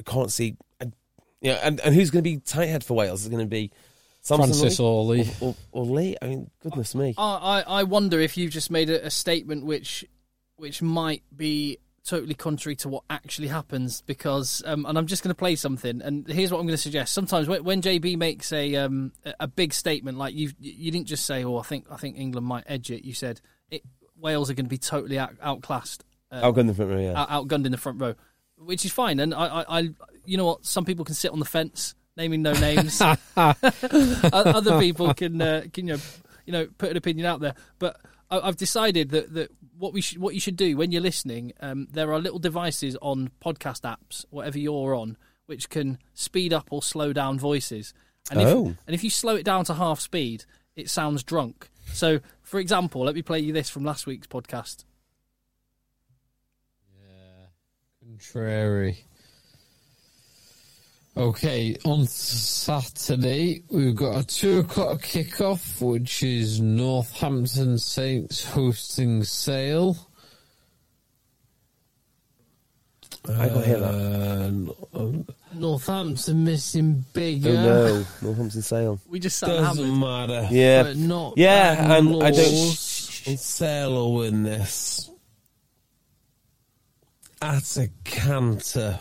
And who's going to be tight head for Wales? Is it going to be Francis or Lee? Or Lee? I mean, goodness me. I wonder if you've just made a statement which might be totally contrary to what actually happens, because and I'm just going to play something, and here's what I'm going to suggest. Sometimes when JB makes a big statement, like you didn't just say, "Oh, I think England might edge it." You said Wales are going to be totally outclassed, outgunned in the front row, yeah, outgunned in the front row, which is fine. And I you know what? Some people can sit on the fence, naming no names. Other people can put an opinion out there, but I've decided that what you should do when you're listening, there are little devices on podcast apps, whatever you're on, which can speed up or slow down voices. And if you slow it down to half speed, it sounds drunk. So, for example, let me play you this from last week's podcast. Yeah, contrary. Okay, on Saturday, we've got a 2:00 kickoff, which is Northampton Saints hosting Sale. I got to hear that. Northampton missing bigger. Oh no, Northampton Sale. We just sound Doesn't hammered. matter. Yeah, But not yeah, and I don't. And Sale will win this. At a canter.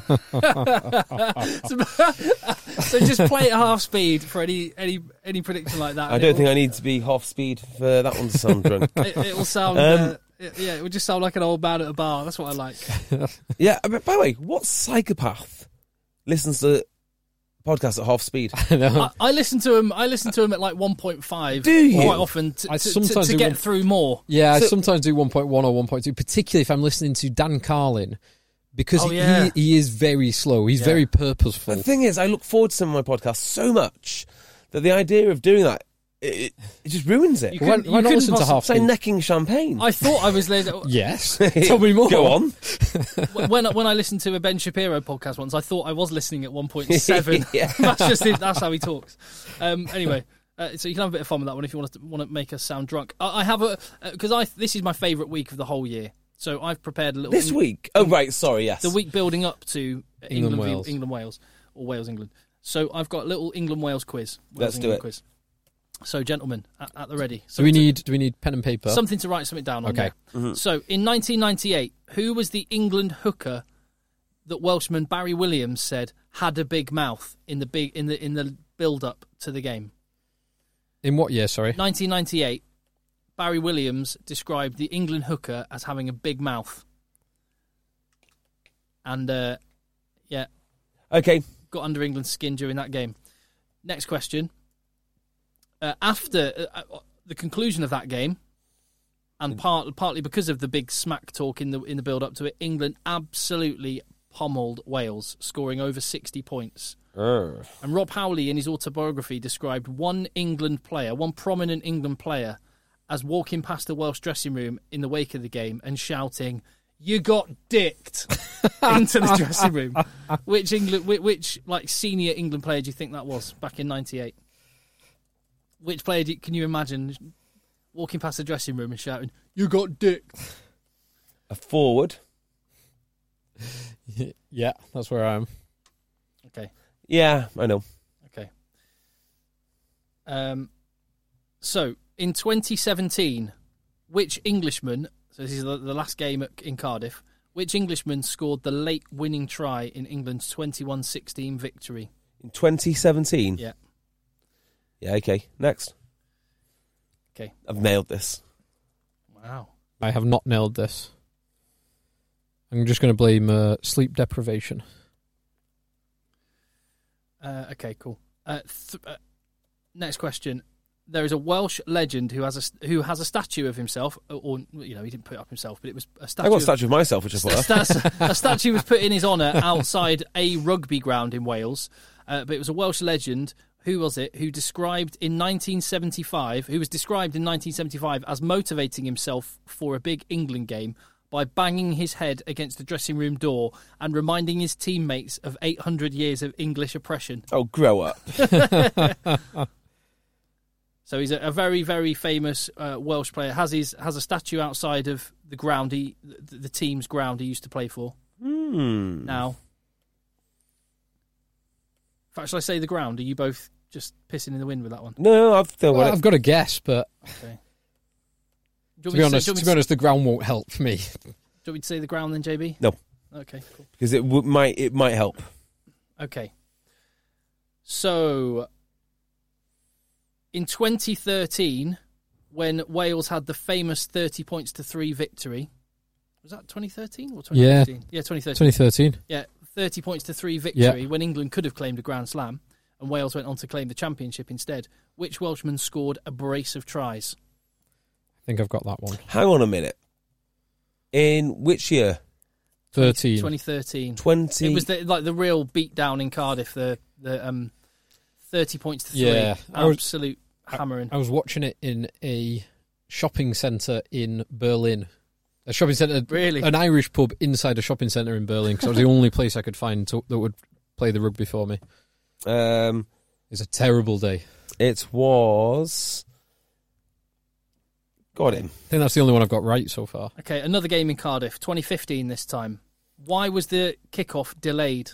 So just play it at half speed for any prediction like that. I don't think I need to be half speed for that one to sound drunk. It will sound. It would just sound like an old man at a bar. That's what I like. Yeah, but by the way, what psychopath listens to podcasts at half speed? I listen to him. I listen to him at like 1.5. Do you? Quite often to get through more. Yeah, I sometimes do 1.1 or 1.2, particularly if I'm listening to Dan Carlin, because he is very slow. He's very purposeful. The thing is, I look forward to some of my podcasts so much that the idea of doing that, it just ruins it. Why not listen to half It's like speed? necking champagne. I thought I was Yes. Tell me more. Go on. when I listened to a Ben Shapiro podcast once, I thought I was listening at 1.7. Yeah. That's how he talks. Anyway, so you can have a bit of fun with that one if you want to make us sound drunk. I have this is my favourite week of the whole year. So I've prepared a little... This week? Oh, right, sorry, yes. The week building up to England-Wales. England-Wales, or Wales-England. So I've got a little England-Wales quiz. Let's do it. Quiz. So, gentlemen, at the ready. Do we need pen and paper? Something to write something down on. Okay. Mm-hmm. So, in 1998, who was the England hooker that Welshman Barry Williams said had a big mouth in the build-up to the game? In what year, sorry? 1998. Barry Williams described the England hooker as having a big mouth. And, Okay. got under England's skin during that game. Next question. After the conclusion of that game, and partly because of the big smack talk in the build-up to it, England absolutely pommeled Wales, scoring over 60 points. And Rob Howley, in his autobiography, described one prominent England player, as walking past the Welsh dressing room in the wake of the game and shouting, "You got dicked," into the dressing room. Which like senior England player do you think that was back in '98? Which player can you imagine walking past the dressing room and shouting, "You got dicked"? A forward. Yeah, that's where I am. Okay. Yeah, I know. Okay. So, in 2017, which Englishman, so this is the last game in Cardiff, which Englishman scored the late winning try in England's 21-16 victory? In 2017? Yeah. Yeah, okay. Next. Okay. I've nailed this. Wow. I have not nailed this. I'm just going to blame sleep deprivation. Okay, cool. Next question. There is a Welsh legend who has a statue of himself, or he didn't put it up himself, but it was a statue. I got a statue of myself, which I put up. A statue was put in his honour outside a rugby ground in Wales, but it was a Welsh legend. Who was it? Who was described in 1975 as motivating himself for a big England game by banging his head against the dressing room door and reminding his teammates of 800 years of English oppression. Oh, grow up. So he's a very, very famous Welsh player. Has a statue outside of the ground, the team's ground he used to play for. Now, in fact, shall I say the ground? Are you both just pissing in the wind with that one? No, I've got a guess, but Okay. to be honest, the ground won't help me. Do you want me to say the ground then, JB? No. Okay, cool. Because it might help. Okay. So, in 2013, when Wales had the famous 30-3 victory, was that 2013 or 2015? Yeah, 2013. 2013. Yeah, 30-3 victory when England could have claimed a Grand Slam and Wales went on to claim the championship instead. Which Welshman scored a brace of tries? I think I've got that one. Hang on a minute. In which year? 13. 2013. 20. It was the real beatdown in Cardiff, the 30-3. Yeah. Absolute hammering. I was watching it in a shopping centre in Berlin. A shopping centre, really? An Irish pub inside a shopping centre in Berlin, because it was the only place I could find that would play the rugby for me. It's a terrible day. It was... Got him. I think that's the only one I've got right so far. Okay, another game in Cardiff, 2015 this time. Why was the kickoff delayed?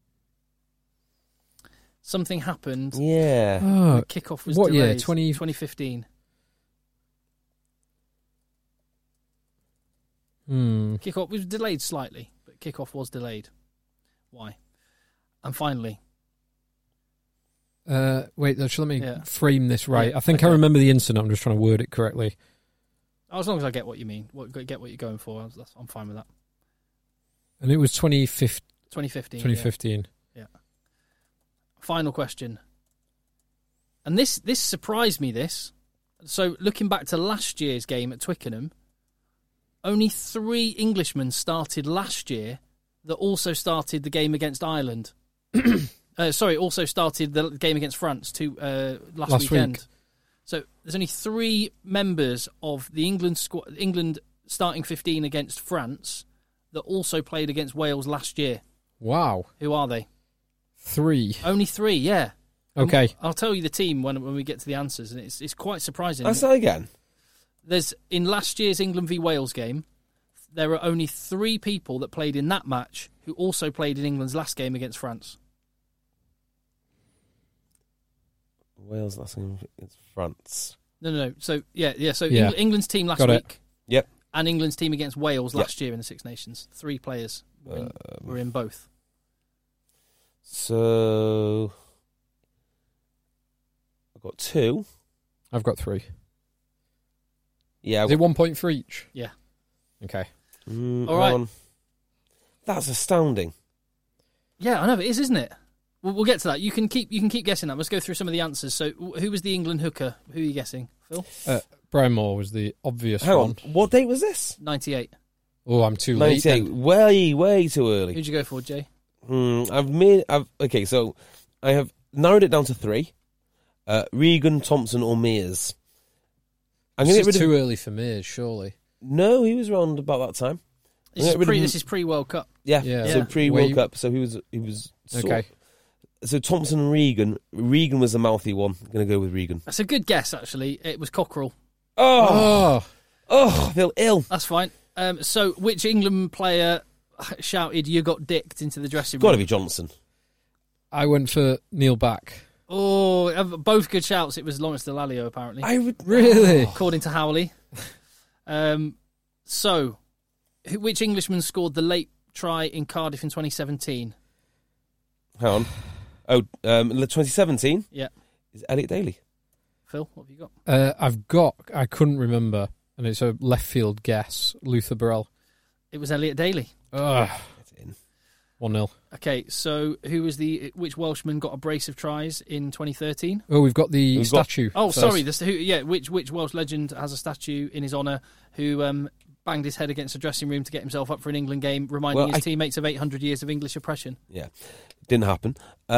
Something happened. Yeah. The kickoff was what delayed. Year? 2015. Kickoff was delayed slightly, but kickoff was delayed. Why? And finally... wait, let me frame this right. Yeah, I think I remember the incident. I'm just trying to word it correctly. As long as I get what you mean, get what you're going for, I'm fine with that. And it was 2015. 2015. Yeah. Final question. And this surprised me, this. So, looking back to last year's game at Twickenham, only 3 Englishmen started last year that also started the game against Ireland. Also started the game against France last weekend. Week. So there's only 3 members of the England starting 15 against France that also played against Wales last year. Wow. Who are they? 3. Only 3, yeah. Okay. I'll tell you the team when we get to the answers, and it's quite surprising. That's that again. In last year's England v Wales game, there are only 3 people that played in that match who also played in England's last game against France. Wales last game against France. No. So So Yeah. England's team last Got it. week. Yep. And England's team against Wales last year in the Six Nations. 3 players were in both. So I've got 2. I've got 3. Yeah. Is it 1 point for each? Yeah. Okay. All right. That's astounding. Yeah, I know it is, isn't it? We'll get to that. You can keep guessing that. Let's go through some of the answers. So, who was the England hooker? Who are you guessing, Phil? Brian Moore was the obvious Hang one. on. What date was this? 98. Oh, I'm too late. 98. Way too early. Who'd you go for, Jay? Okay, so I have narrowed it down to 3. Regan, Thompson, or Mears. I'm going to get rid of... too early for Mears, surely. No, he was around about that time. This is pre-World Cup. Yeah. Yeah. So pre-World Cup. So he was okay. So Thompson and Regan. Regan was the mouthy one. I'm going to go with Regan. That's a good guess, actually. It was Cockerell. Oh, I feel ill. That's fine. So, which England player shouted, "You got dicked" into the dressing room? Got to be Johnson. I went for Neil Back. both good shouts. It was Lawrence Dallaglio, apparently. I would Really? According to Howley. So, which Englishman scored the late try in Cardiff in 2017? Hang on. 2017? Yeah. Is Elliot Daly? Phil, what have you got? I couldn't remember, and it's a left field guess. Luther Burrell. It was Elliot Daly. It's in. 1-0. Okay, so which Welshman got a brace of tries in 2013? Oh, we've got the statue. Oh, first. sorry. Which Welsh legend has a statue in his honour who banged his head against a dressing room to get himself up for an England game, reminding his teammates of 800 years of English oppression? Yeah, didn't happen.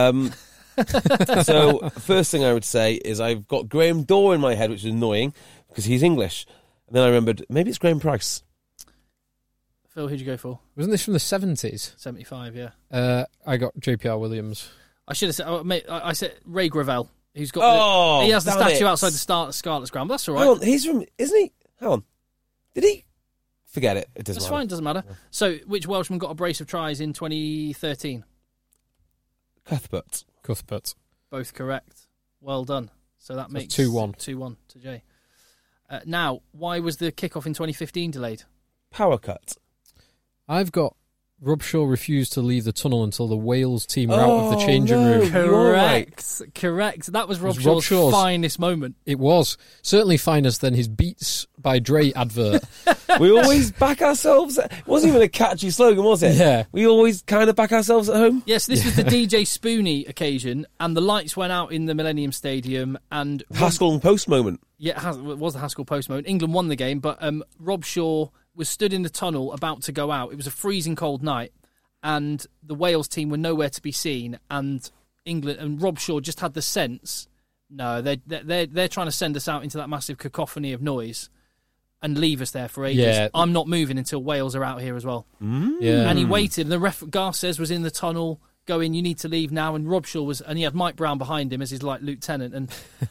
So, first thing I would say is I've got Graham Dorr in my head, which is annoying because he's English. And then I remembered, maybe it's Graham Price. Phil, who'd you go for? Wasn't this from the 70s? 75, yeah. I got JPR Williams. I should have said, I said Ray Gravel, who's got he has the statue outside the Scarlet's ground, but that's all right. Hang on, he's from, isn't he? Hang on. Did he? Forget it. It doesn't That's matter. fine, doesn't matter. So, which Welshman got a brace of tries in 2013? Cuthbert. Both correct. Well done. So that makes 2-1. 2-1 to Jay. Now, why was the kickoff in 2015 delayed? Power cut. I've got Rob Shaw refused to leave the tunnel until the Wales team were out of the changing room. Correct. That was Rob Rob Shaw's Shaw's finest moment. It was. Certainly finest than his Beats by Dre advert. We always back ourselves. It wasn't even a catchy slogan, was it? Yeah. We always kind of back ourselves at home. Yes, this was the DJ Spoonie occasion, and the lights went out in the Millennium Stadium, and Haskell and Post moment. Yeah, it was the Haskell Post moment. England won the game, but Rob Shaw was stood in the tunnel about to go out. It was a freezing cold night, and the Wales team were nowhere to be seen. And England and Rob Shaw just had the sense, no, they're trying to send us out into that massive cacophony of noise and leave us there for ages. Yeah. I'm not moving until Wales are out here as well. Yeah. And he waited. And the ref Garces was in the tunnel going, "You need to leave now." And Rob Shaw was, and he had Mike Brown behind him as his like lieutenant,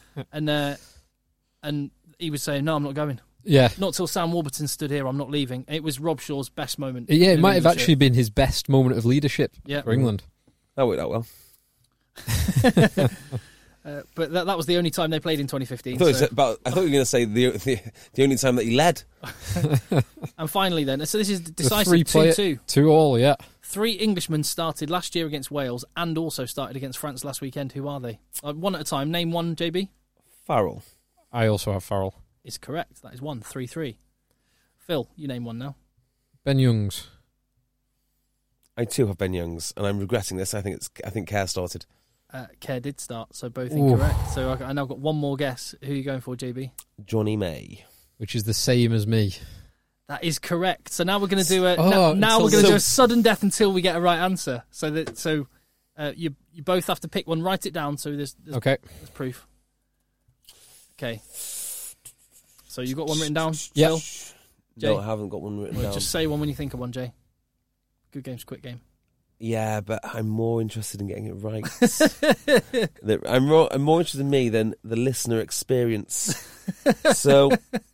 and he was saying, "No, I'm not going." Yeah. Not till Sam Warburton stood here, I'm not leaving. It was Rob Shaw's best moment. Yeah, it in might have leadership. actually been his best moment of leadership for England. That worked out well. But that was the only time they played in 2015. I thought you were going to say the only time that he led. And finally then, so this is The decisive 2-2. 2-2, yeah. 3 Englishmen started last year against Wales and also started against France last weekend. Who are they? One at a time. Name one, JB. Farrell. I also have Farrell. Is correct. That is 1, 3-3. Phil, you name one now. Ben Youngs. I too have Ben Youngs, and I'm regretting this. I think Kerr started. Kerr did start, so both incorrect. So I now got one more guess. Who are you going for, JB? Johnny May. Which is the same as me. That is correct. So now we're going to do a do a sudden death until we get a right answer. So you both have to pick one. Write it down. So there's proof. Okay. So you got one written down? Yeah. Phil? Jay? No, I haven't got one written down. Just say one when you think of one, Jay. Good game's a quick game. Yeah, but I'm more interested in getting it right. I'm more interested in me than the listener experience. So,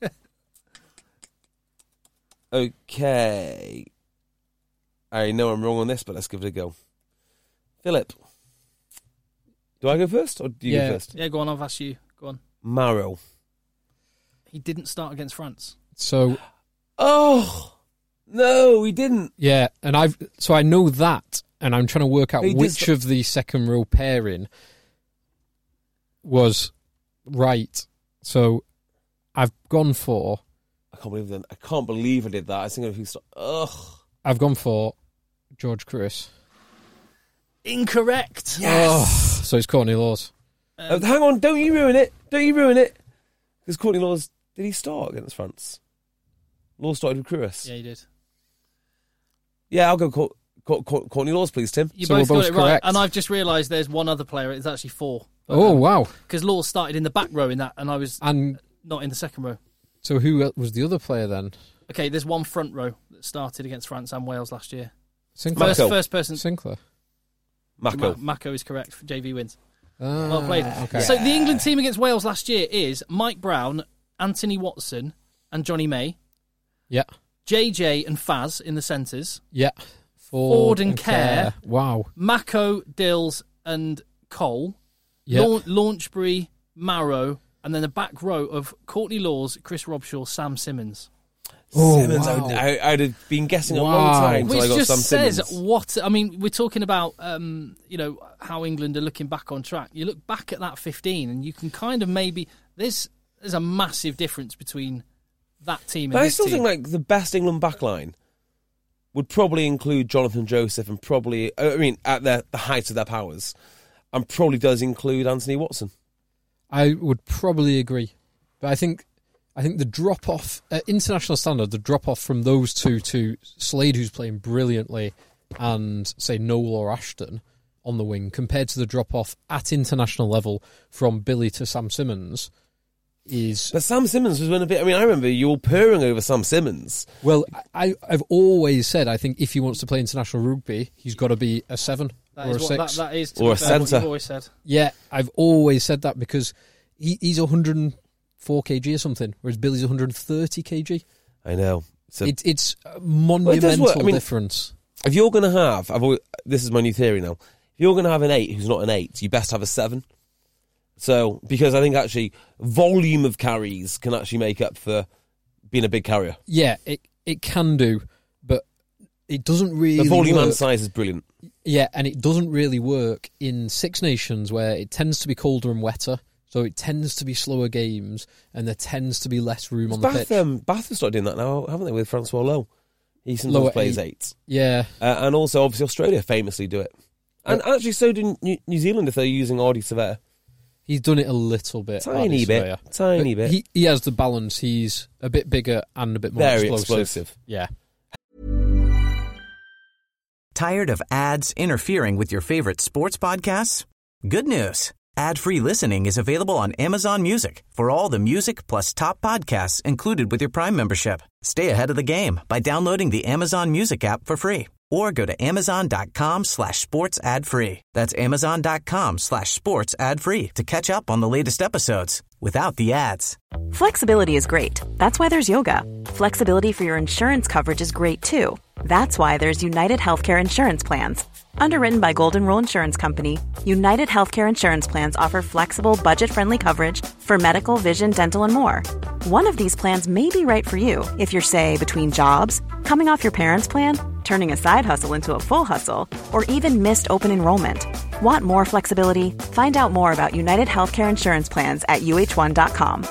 okay. I know I'm wrong on this, but let's give it a go. Philip. Do I go first, or do you go first? Yeah, go on, I've asked you. Go on. Marrow. He didn't start against France. So... Oh! No, he didn't. Yeah, and I know that, and I'm trying to work out which of the second row pairing was right. So I've gone for... I can't believe I did that. I think if he I've gone for George Chris. Incorrect. Yes. So it's Courtney Laws. Hang on, don't you ruin it. Because Courtney Laws, did he start against France? Laws started with Chris. Yeah, he did. Yeah, I'll go Courtney Laws, please, Tim. You So both we're got both it right. correct. And I've just realised there's one other player. It's actually 4. Oh, wow. Because Laws started in the back row in that, and I was And not in the second row. so who was the other player then? Okay, there's one front row that started against France and Wales last year. Sinclair. First person. Sinclair. Mako. Mako is correct. JV wins. Ah, Well played. Okay. So the England team against Wales last year is Mike Brown, Anthony Watson, and Johnny May. Yeah. JJ and Faz in the centres. Yeah. Ford and Kerr. Wow. Mako, Dills, and Cole. Yeah. Launchbury, Marrow, and then the back row of Courtney Laws, Chris Robshaw, Sam Simmons. Simmons, wow. I'd have been guessing a long time until Which I got just Sam says Simmons. what... I mean, we're talking about, how England are looking back on track. You look back at that 15 and you can kind of maybe... There's a massive difference between that team and But I this still team. think like the best England backline would probably include Jonathan Joseph and probably... I mean, at the height of their powers, and probably does include Anthony Watson. I would probably agree. But I think the drop-off, at international standard, the drop-off from those two to Slade, who's playing brilliantly, and, say, Noel or Ashton on the wing, compared to the drop-off at international level from Billy to Sam Simmons, is... But Sam Simmons was one a bit... I mean, I remember you all purring over Sam Simmons. Well, I've always said, I think if he wants to play international rugby, he's got to be a 7 That or a is 6. That is, to Or be a fair, what centre. you've always said. Yeah, I've always said that because he's 104 kg or something, whereas Billy's 130 kg. I know. So It's a Well, it monumental does work. I mean, difference. if you're going to have... this is my new theory now. If you're going to have an 8 who's not an 8, you best have a 7. So, because I think actually volume of carries can actually make up for being a big carrier. Yeah, it can do, but it doesn't really The volume work. and size is brilliant. Yeah, and it doesn't really work in Six Nations where it tends to be colder and wetter, so it tends to be slower games, and there tends to be less room on the pitch. Bath have started doing that now, haven't they, with Francois Lowe? He sometimes Lower plays 8. 8. Yeah, And also, obviously, Australia famously do it. And actually, so do New Zealand if they're using Ardie Surveyor. he's done it a little bit. Tiny Ardie Surveyor. bit. Tiny But bit. He has the balance. He's a bit bigger and a bit more Very explosive. explosive. Yeah. Tired of ads interfering with your favorite sports podcasts? Good news. Ad-free listening is available on Amazon Music for all the music plus top podcasts included with your Prime membership. Stay ahead of the game by downloading the Amazon Music app for free or go to amazon.com/sports ad free. That's amazon.com/sports ad free to catch up on the latest episodes without the ads. Flexibility is great. That's why there's yoga. Flexibility for your insurance coverage is great too. That's why there's United Healthcare Insurance Plans. Underwritten by Golden Rule Insurance Company, United Healthcare Insurance Plans offer flexible, budget-friendly coverage for medical, vision, dental, and more. One of these plans may be right for you if you're, say, between jobs, coming off your parents' plan, turning a side hustle into a full hustle, or even missed open enrollment. Want more flexibility? Find out more about United Healthcare Insurance Plans at uh1.com.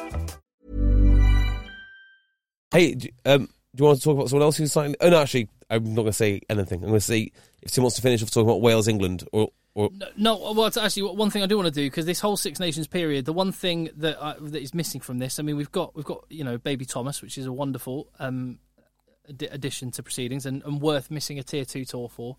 Hey, do you want to talk about someone else who's signed? Oh, no, actually, I'm not going to say anything. I'm going to say, if Tim wants to finish off talking about Wales, England, or No, well, it's actually one thing I do want to do, because this whole Six Nations period, the one thing that is missing from this, I mean, we've got Baby Thomas, which is a wonderful addition to proceedings and worth missing a Tier 2 tour for.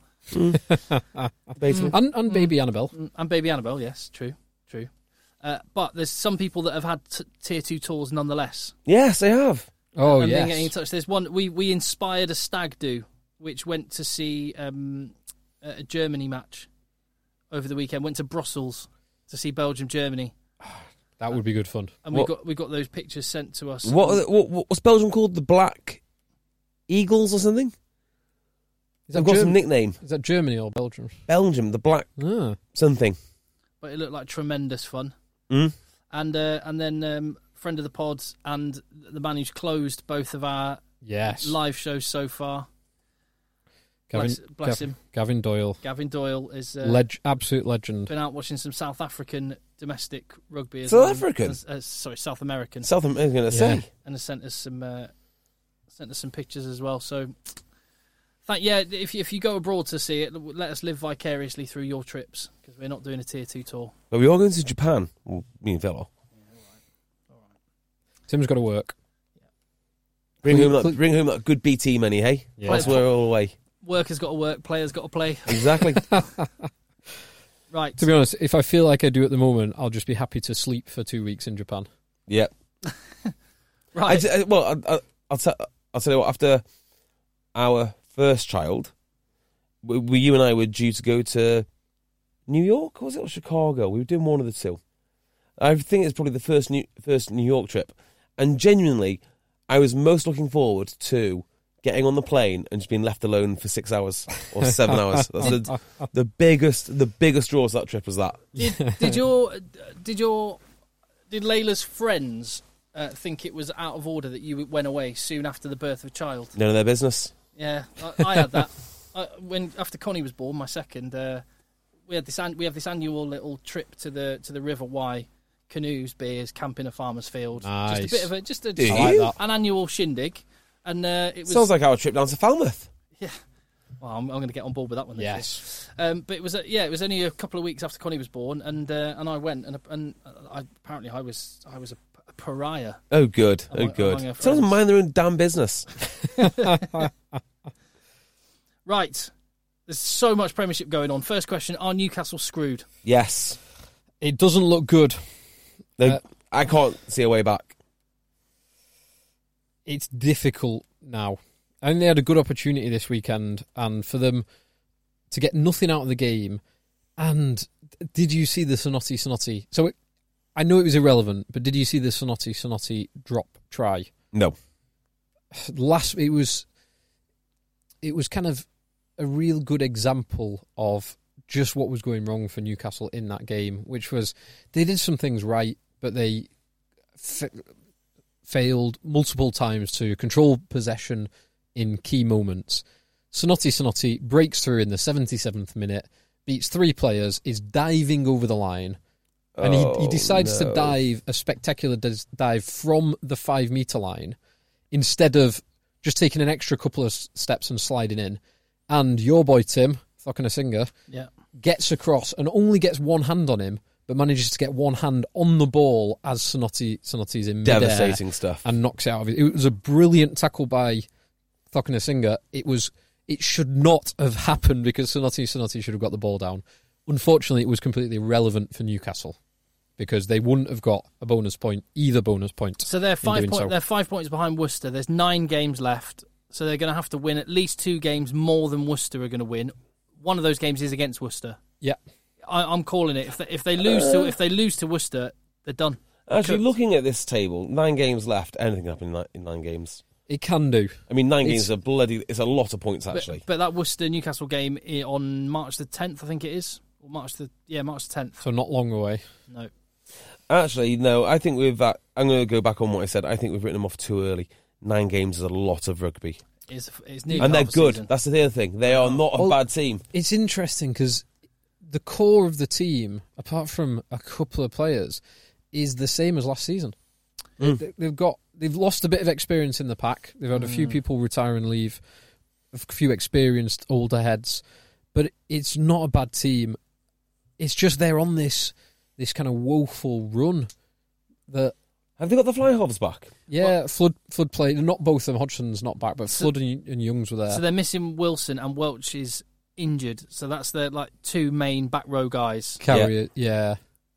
And Baby Annabelle. And Baby Annabelle, yes, true. But there's some people that have had Tier 2 tours nonetheless. yes, they have. Oh, and then yes. getting in touch. There's one, we inspired a stag do, which went to see a Germany match over the weekend, went to Brussels to see Belgium-Germany. That would be good fun. And we got those pictures sent to us. What's Belgium called? The Black Eagles or something? Is I've got some nickname. Is that Germany or Belgium? Belgium, the Black Ah. something. But it looked like tremendous fun. Mm. And then friend of the pods and the man who's closed both of our Yes. live shows so far. Bless him. Gavin Doyle. Gavin Doyle is Absolute legend. been out watching some South African domestic rugby as South well. African? South American. South American, I was going to say. And has sent us some pictures as well. So, if you go abroad to see it, let us live vicariously through your trips, because we're not doing a Tier 2 tour. But we are going to Japan. Well, me and Villa. Tim's got to work. Bring home that good BT money, hey? Yeah. That's where we're all away. Workers got to work, players got to play. Exactly. Right. To be honest, if I feel like I do at the moment, I'll just be happy to sleep for 2 weeks in Japan. Yeah. Right. I'll tell you what, after our first child, you and I were due to go to New York, or was it, or Chicago? We were doing one of the two. I think it's probably the first New York trip. And genuinely, I was most looking forward to getting on the plane and just being left alone for 6 hours or 7 hours. That's the biggest draws of that trip was that. Did Layla's friends think it was out of order that you went away soon after the birth of a child? None of their business. Yeah, I had that. After Connie was born, my second, we have this annual little trip to the River Wye, canoes, beers, camping a farmer's field. Nice. Just a bit of an annual shindig, and it was Sounds like our trip down to Falmouth. Yeah. Well, I'm going to get on board with that one. Yes. But it was only a couple of weeks after Connie was born, and I went, and apparently I was a pariah. Oh, good. Good. Someone mind their own damn business. Right. There's so much Premiership going on. First question, are Newcastle screwed? Yes. It doesn't look good. I can't see a way back. It's difficult now. I think they had a good opportunity this weekend, and for them to get nothing out of the game. And did you see the Sonotti? So I know it was irrelevant, but did you see the Sonotti drop try? No. It was kind of a real good example of just what was going wrong for Newcastle in that game, which was they did some things right, but they failed multiple times to control possession in key moments. Sonotti breaks through in the 77th minute, beats 3 players, is diving over the line, and he decides to dive a spectacular dive from the 5-metre line instead of just taking an extra couple of steps and sliding in. And your boy Tim Thockenasinger gets across and only gets one hand on him, but manages to get one hand on the ball as Sonotti's in midair. Devastating stuff. And knocks it out of it. It was a brilliant tackle by Thockenasinger. It should not have happened because Sonotti should have got the ball down. Unfortunately, it was completely irrelevant for Newcastle because they wouldn't have got either bonus point. So they're 5 points behind Worcester. There's 9 games left, so they're going to have to win at least 2 games more than Worcester are going to win. One of those games is against Worcester. Yeah, I'm calling it. If they lose to Worcester, they're done. Actually, looking at this table, 9 games left. Anything can happen in 9 games. It can do. I mean, 9 games it's a lot of points, actually. But that Worcester-Newcastle game on March the 10th, I think it is. Or March the 10th. So not long away. No. Actually, no, I think with that, I'm going to go back on what I said. I think we've written them off too early. 9 games is a lot of rugby. It's and they're good. Season. That's the other thing. They are not a bad team. It's interesting because the core of the team, apart from a couple of players, is the same as last season. They've lost a bit of experience in the pack. They've had a few people retire and leave, a few experienced older heads, but it's not a bad team. It's just they're on this kind of woeful run. Have they got the fly halves back? Yeah, Flood played. Not both of them. Hodgson's not back, but Flood and Youngs were there. So they're missing Wilson, and Welch is injured. So that's their 2 main back row guys. Carrier, yeah.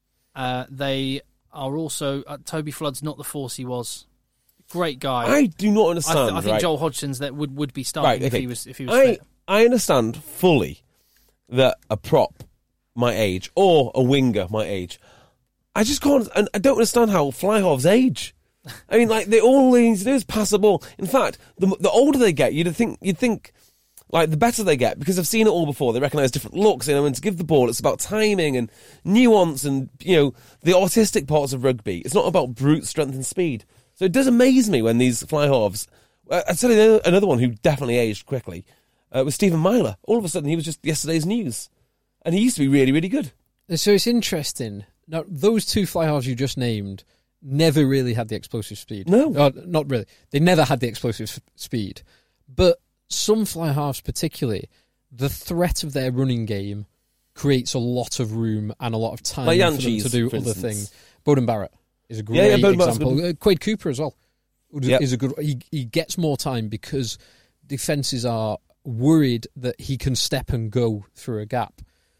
They are also Toby Flood's not the force he was. Great guy. I do not understand. I think Joel Hodgson's that would be starting if he was fit. I understand fully that a prop my age or a winger my age. I just can't. And I don't understand how fly halves age. I mean, all they need to do is pass the ball. In fact, the older they get, you'd think the better they get because they've seen it all before. They recognise different looks. And to give the ball, it's about timing and nuance and the artistic parts of rugby. It's not about brute strength and speed. So it does amaze me when these fly halves. I'd say another one who definitely aged quickly was Stephen Myler. All of a sudden, he was just yesterday's news, and he used to be really, really good. So it's interesting. Now, those 2 fly halves you just named never really had the explosive speed. No. Not really. They never had the explosive speed. But some fly halves particularly, the threat of their running game creates a lot of room and a lot of time for them to do other things. Bowden Barrett is a great example. Quade Cooper as well is a good. He gets more time because defences are worried that he can step and go through a gap.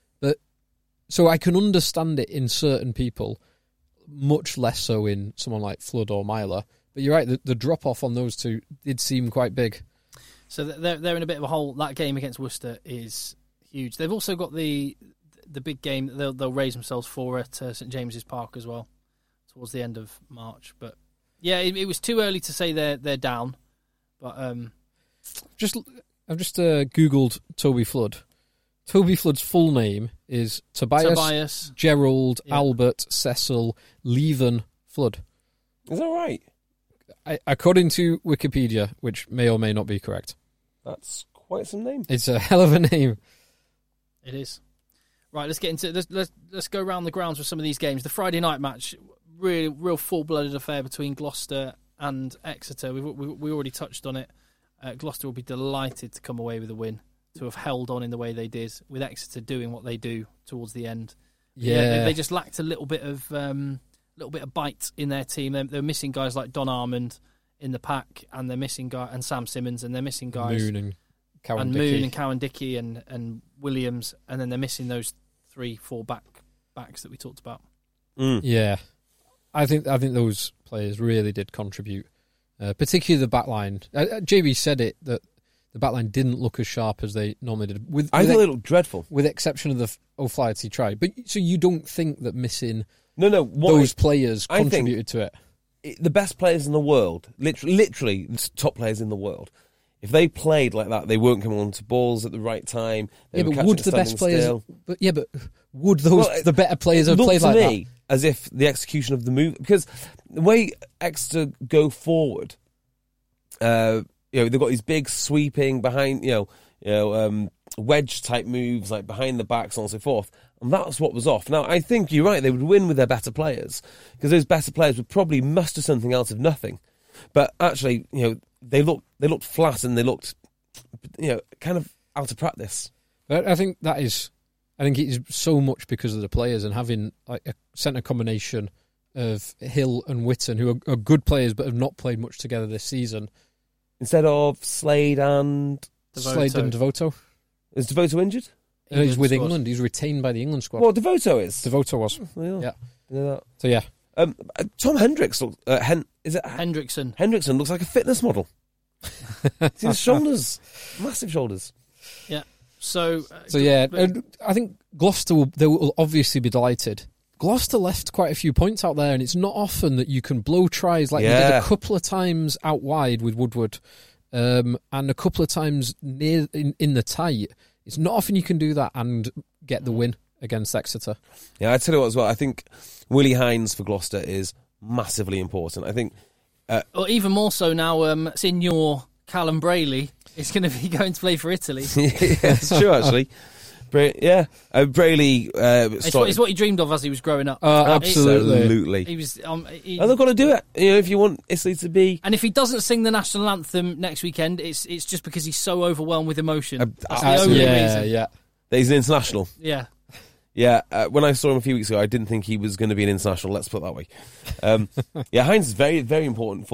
So I can understand it in certain people, much less so in someone like Flood or Myler. But you're right, the drop-off on those 2 did seem quite big. So they're in a bit of a hole. That game against Worcester is huge. They've also got the big game that they'll raise themselves for at St James's Park as well, towards the end of March. But yeah, it was too early to say they're down. But I've just googled Toby Flood. Toby Flood's full name is Tobias Gerald Albert Cecil Leven Flood. Is that right? According to Wikipedia, which may or may not be correct. That's quite some name. It's a hell of a name. It is. Right, let's get into let's go around the grounds with some of these games. The Friday night match, real full-blooded affair between Gloucester and Exeter. We already touched on it. Gloucester will be delighted to come away with a win, to have held on in the way they did, with Exeter doing what they do towards the end. Yeah, they just lacked a little bit of bite in their team. They're missing guys like Don Armand in the pack, and they're missing and Sam Simmons, and they're missing guys Moon and Cowan Dickey and Williams, and then they're missing those 3-4 backs that we talked about. Yeah, I think those players really did contribute, particularly the back line. JB said it that the back line didn't look as sharp as they normally did. I thought they looked dreadful, with the exception of the O'Flaherty try. But so you don't think that missing those players contributed to it? The best players in the world, literally top players in the world, if they played like that, they weren't coming onto balls at the right time. But would the best players? But would the better players have played like that? It looked to me as if the execution of the move, because the way Exeter go forward, they've got these big sweeping behind, wedge type moves like behind the backs and so forth, and that's what was off. Now I think you're right; they would win with their better players, because those better players would probably muster something out of nothing. But actually, they looked flat and they looked, kind of out of practice. But I think it is so much because of the players and having like a centre combination of Hill and Witten, who are good players but have not played much together this season. Instead of Slade and Devoto. Is Devoto injured? He's with England. He's retained by the England squad. Well, Devoto is. Devoto was. Yeah. So yeah. Tom Hendricks Hendrickson? Hendrickson looks like a fitness model. See his shoulders, massive shoulders. Yeah. So yeah, I think Gloucester will obviously be delighted. Gloucester left quite a few points out there, and it's not often that you can blow tries like they did a couple of times out wide with Woodward, and a couple of times near in the tight. It's not often you can do that and get the win against Exeter. Yeah, I tell you what as well. I think Willie Hines for Gloucester is massively important. I think, or even more so now. Signor Callum Brayley is going to be going to play for Italy. Yeah, it's true actually. Brayley. It's what he dreamed of as he was growing up. Absolutely. He was. And they've got to do it. If you want Italy to be. And if he doesn't sing the national anthem next weekend, it's just because he's so overwhelmed with emotion. That's the only reason. Yeah. That he's an international. Yeah. Yeah. When I saw him a few weeks ago, I didn't think he was going to be an international. Let's put it that way. Yeah, Hines is very, very important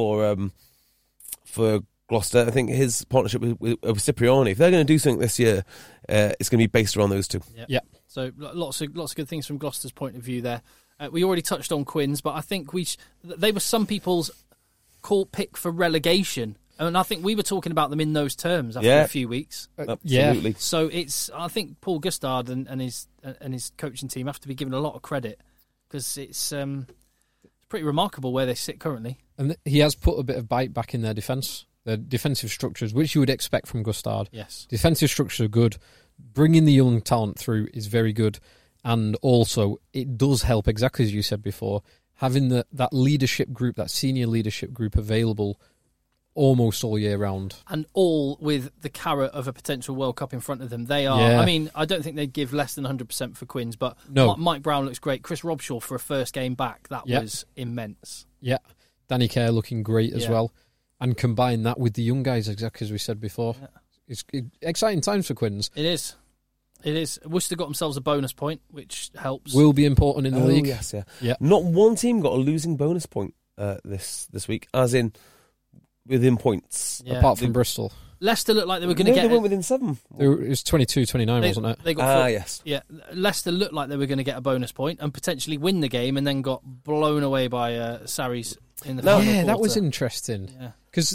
for Gloucester. I think his partnership with Cipriani, if they're going to do something this year, it's going to be based around those two. Yeah. So lots of good things from Gloucester's point of view there. We already touched on Quins, but I think they were some people's pick for relegation, and I think we were talking about them in those terms after a few weeks. Absolutely. So I think Paul Gustard and his coaching team have to be given a lot of credit, because it's pretty remarkable where they sit currently. And he has put a bit of bite back in their defence. The defensive structures, which you would expect from Gustard. Yes. Defensive structures are good. Bringing the young talent through is very good. And also, it does help, exactly as you said before, having that leadership group, that senior leadership group available almost all year round. And all with the carrot of a potential World Cup in front of them. They are, I mean, I don't think they'd give less than 100% for Quins, but no. Mike Brown looks great. Chris Robshaw for a first game back, that was immense. Yeah. Danny Kerr looking great as well. And combine that with the young guys, exactly as we said before. Yeah. It's exciting times for Quins. It is. Worcester got themselves a bonus point, which helps. Will be important in the league. Yes, yeah. Not one team got a losing bonus point this week, as in within points. Yeah. Apart from Bristol. Leicester looked like they were going to get... they went within 7. It was 22-29, wasn't it? They got yes. Yeah, Leicester looked like they were going to get a bonus point and potentially win the game, and then got blown away by Sarries in the final quarter. That was interesting. Because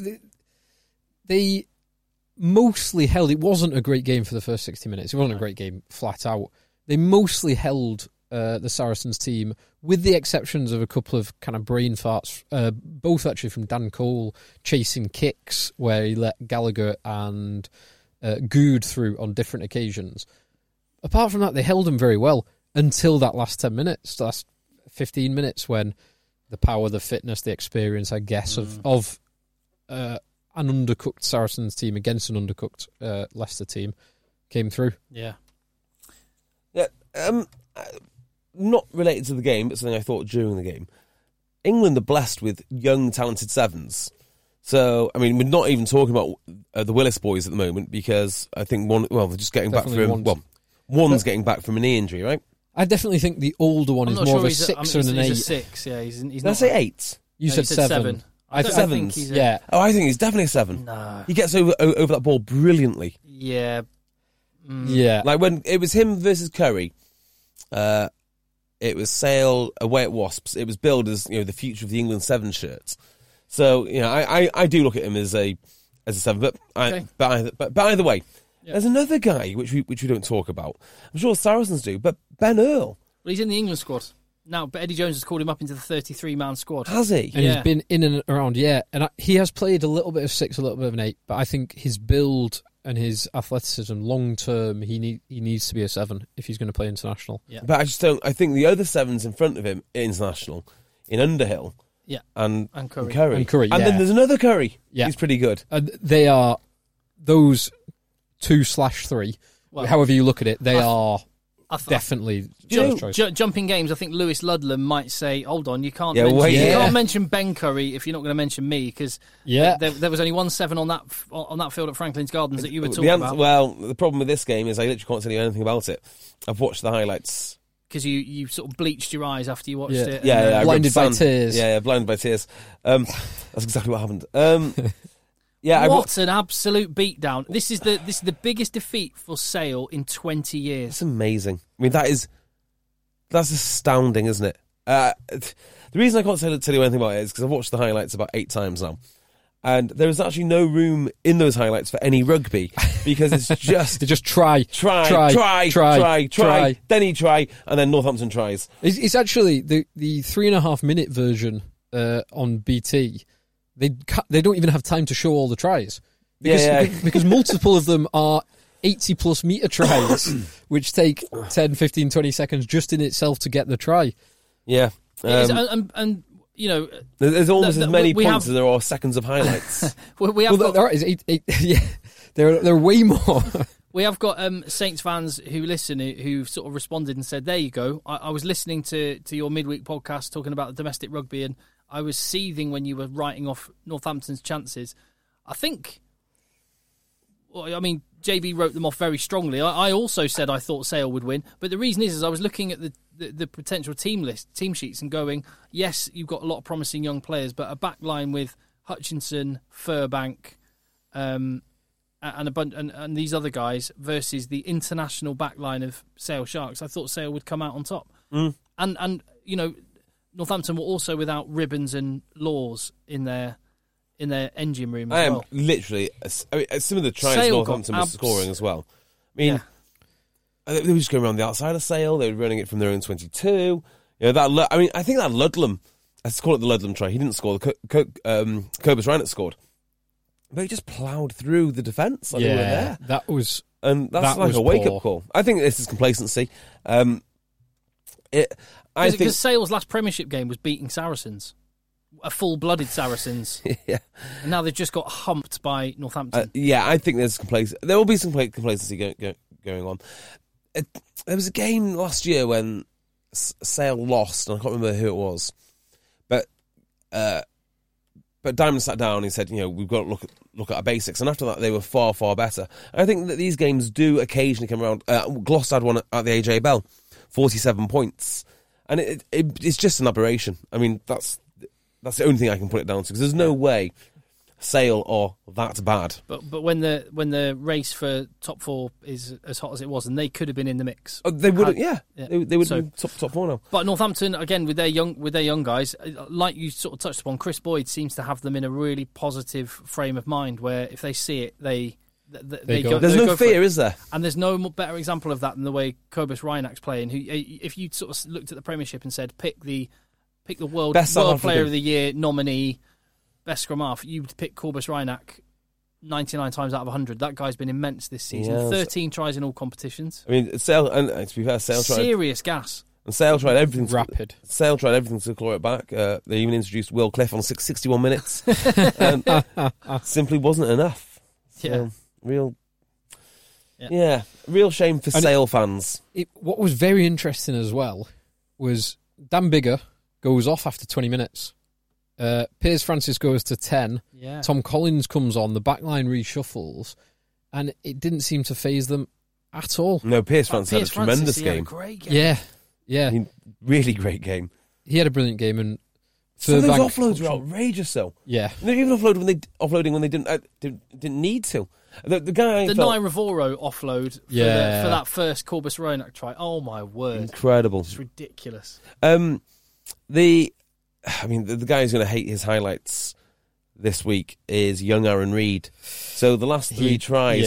they mostly held... It wasn't a great game for the first 60 minutes. It wasn't a great game, flat out. They mostly held the Saracens team, with the exceptions of a couple of kind of brain farts, both actually from Dan Cole chasing kicks where he let Gallagher and Good through on different occasions. Apart from that, they held them very well until that last 10 minutes, last 15 minutes, when the power, the fitness, the experience, I guess, of an undercooked Saracens team against an undercooked Leicester team came through. Yeah. Yeah. Not related to the game, but something I thought during the game. England are blessed with young, talented sevens. So, I mean, we're not even talking about the Willis boys at the moment, because I think they're just getting Definitely back from... One's getting back from a knee injury, right? I definitely think the older one is more of a 6 and an 8. He's a 6, yeah. He's Did I say 8? You said 7. I think he's yeah. Oh, I think he's definitely a 7. No. He gets over that ball brilliantly. Yeah. Yeah. Like when it was him versus Curry, it was Sale away at Wasps. It was billed as, the future of the England 7 shirts. So, I do look at him as a 7. But either way, there's another guy which we don't talk about. I'm sure Saracens do, but Ben Earl. Well, he's in the England squad now, but Eddie Jones has called him up into the 33-man squad. Has he? And he's been in and around, and he has played a little bit of 6, a little bit of an 8, but I think his build and his athleticism, long term, he needs to be a 7 if he's going to play international. Yeah. But I just don't. I think the other 7s in front of him international, in Underhill, and Curry, and then there's another Curry. Yeah, he's pretty good. They are those 2/3. Well, however you look at it, they are definitely choice. Jumping games. I think Lewis Ludlam might say, "Hold on, you can't mention Ben Curry if you're not going to mention me, because there was only 1 7 on that field at Franklin's Gardens that you were talking about." Well, the problem with this game is I literally can't tell you anything about it. I've watched the highlights because you sort of bleached your eyes after you watched it. Yeah, blinded by tears. Yeah, blinded by tears. That's exactly what happened. What an absolute beatdown! This is the biggest defeat for Sale in 20 years. It's amazing. I mean, that's astounding, isn't it? The reason I can't tell you anything about it is because I've watched the highlights about 8 times now, and there is actually no room in those highlights for any rugby, because it's just they just try, then he try, and then Northampton tries. It's actually the 3.5 minute version on BT. They don't even have time to show all the tries because multiple of them are 80+ metre tries, which take 10, 15, 20 seconds just in itself to get the try. Yeah. There's almost as many points as there are seconds of highlights. There are way more. We have got Saints fans who listen who sort of responded and said, there you go. I was listening to your midweek podcast talking about the domestic rugby, and I was seething when you were writing off Northampton's chances. I think, JB wrote them off very strongly. I also said I thought Sale would win, but the reason is I was looking at the potential team sheets and going, yes, you've got a lot of promising young players, but a back line with Hutchinson, Furbank, and these other guys versus the international back line of Sale Sharks, I thought Sale would come out on top. And Northampton were also without Ribbons and Laws in their engine room as well. Literally, some of the tries Northampton was scoring as well. I mean, they were just going around the outside of Sale. They were running it from their own 22. I think that Ludlam, let's call it the Ludlam try. He didn't score. Cobus Reinert scored, but he just ploughed through the defence. They were there. That's like a wake-up call. I think this is complacency. Because Sale's last Premiership game was beating Saracens, a full-blooded Saracens. Yeah, and now they've just got humped by Northampton. I think there's there will be some complacency going on. There was a game last year when Sale lost, and I can't remember who it was, but Diamond sat down and he said, we've got to look at our basics. And after that, they were far, far better. And I think that these games do occasionally come around. Gloucester had one at the AJ Bell, 47 points. And it's just an aberration. I mean, that's the only thing I can put it down to, because there's no way Sale are that bad. But when the race for top 4 is as hot as it was, and they could have been in the mix, they would have. They would have been top 4 now. But Northampton again with their young guys, like you sort of touched upon, Chris Boyd seems to have them in a really positive frame of mind, where if they see it, they There's no fear, is there? And there's no better example of that than the way Kobus Reinach's playing. Who, if you sort of looked at the Premiership and said pick the world Player of the Year nominee, best scrum half, you'd pick Kobus Reinach 99 times out of 100. That guy's been immense this season. Yeah, 13 tries in all competitions. I mean, Sale, and to be fair, Sale tried serious gas. And Sale tried everything. Rapid. Sale tried everything to claw it back. They even introduced Will Cliff on 61 minutes, and simply wasn't enough. So, real shame for Sale fans. What was very interesting as well was Dan Biggar goes off after 20 minutes. Piers Francis goes to 10. Yeah. Tom Collins comes on. The backline reshuffles, and it didn't seem to faze them at all. No, Piers Francis had a tremendous Had a game. great game. Yeah. I mean, really great game. He had a brilliant game, and some of those offloads were outrageous, though. Yeah, they even offloading when they didn't need to. The guy, the Nairevoro offload for that first Kobus Reinach try. Oh my word! Incredible! It's ridiculous. The guy who's going to hate his highlights this week is young Aaron Reid. So the last 3 tries,